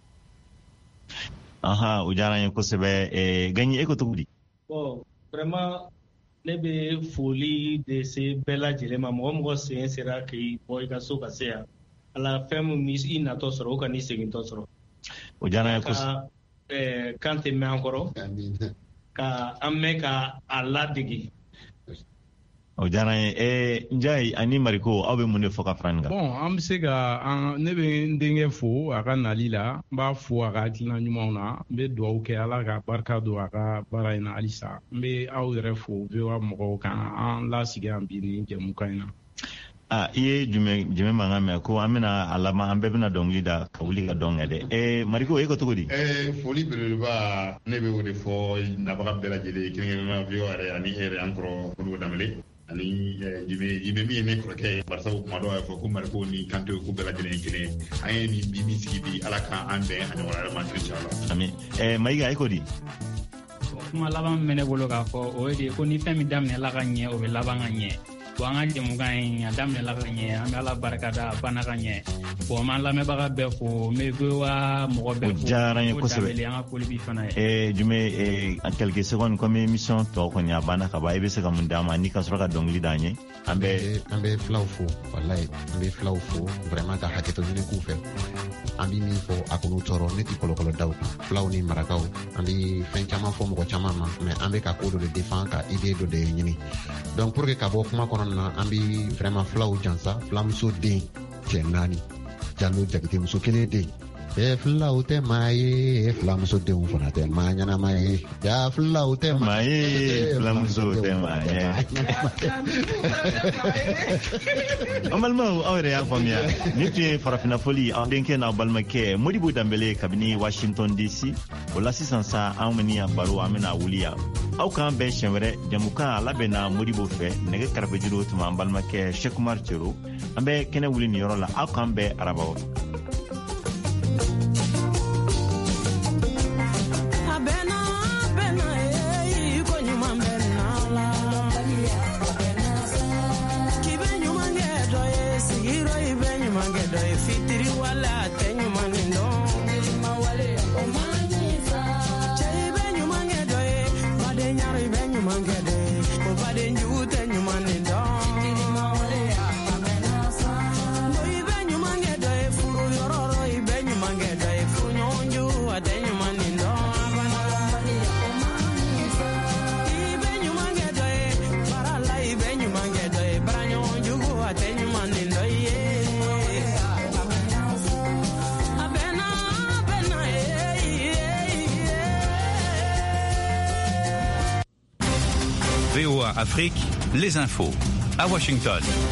O diyara n ye kosɛbɛ. Gagné e ko cogo di? Bon vraiment ne bɛ foli de se bɛɛ lajɛlen ma mɔgɔ sen sera k'i bɔ i ka so ka se yan ala fɛn min i natɔ sɔrɔ o ka n'i segintɔ sɔrɔ. O diyara n ye kosɛbɛ. Kan tɛ mɛn an kɔrɔ ka an mɛn ka a ladege. O diyara n ye. Njayi ani Mariko aw bɛ mun de fɔ ka fara nin kan? Bon an bɛ se ka ne bɛ n denkɛ fo a ka nali la n b'a fo a ka hakilina ɲumanw na n bɛ dugawu kɛ ala ka barika don a ka baara in na halisa n bɛ aw yɛrɛ fo VOA mɔgɔw kan an lasigi an bi ni jɛmukan in na. I ye jumɛn mankan mɛn ko an bɛna a laban an bɛɛ bɛna dɔnkili da ka wuli ka dɔn kɛ dɛ. Mariko e ko cogo di? Foli belebeleba ne bɛ o de fɔ nabaga bɛɛ lajɛlen kɛrɛnkɛrɛnnenya VOA yɛrɛ ani e yɛrɛ an kɔrɔ Modibo Danbele ani jimɛ min ye ne kɔrɔkɛ ye barisa o kuma dɔw y'a fɔ ko Mariko ni Kante ko bɛɛ lajɛlen ye kelen an ye nin sigi bi ala k'an bɛn a ɲɔgɔn wɛrɛ ma inshallah. Amin. Mayiga e ko di? Kuma laban min bɛ ne bolo k'a fɔ o ye de ko ni fɛn min daminɛla ka ɲɛ o bɛ laban ka ɲɛ. Bon an ka jɛmukan in a daminɛla ka ɲɛ an bɛ ala barika da a banna ka ɲɛ bon an lamɛnbaga bɛɛ fo n bɛ VOA mɔgɔ bɛɛ fo. O diyara n ye kosɛbɛ. An ka foli b'i fana ye. Jumɛn en quelques secondes comme émission tɔ kɔni a banna ka ban i bɛ se ka mun d'a ma ni ka sɔrɔ ka dɔnkili d'an ye. An bɛ filaw fo walayi an bɛ filaw fo vraiment ka hakɛto ɲini k'u fɛ an bɛ min fɔ a k'u tɔɔrɔ ne tɛ kɔlɔkɔlɔ daw filaw ni marakaw an bɛ fɛn caman fɔ mɔgɔ caman ma mais an bɛ ka ko dɔ de défend ka idée dɔ de ɲini donc pour que ka bɔ kuma kɔnɔ na an bɛ vraiment filaw jansa filamuso den cɛ 4 Jalo Jakite muso 1 den filaw tɛ maa ye filamuso denw fana tɛ maa ɲɛnama ye ja filaw tɛ maa ye filamuso tɛ maa ye. An balimaw aw yɛrɛ y'a faamuya ni tun ye farafina foli aw denkɛ n'aw balimakɛ Modibo Danbele kabini Washington DC o la sisan sa an bɛna baro an bɛna wuli yan aw k'an bɛn siɲɛ wɛrɛ jamukan a labɛnna Modibo fɛ nɛgɛ kɛrɛfɛjuru tuma an balimakɛ Cheikh Umar Cero an bɛ kɛnɛ wuli nin yɔrɔ la aw k'an bɛn araba. VOA Afrique, les infos à Washington.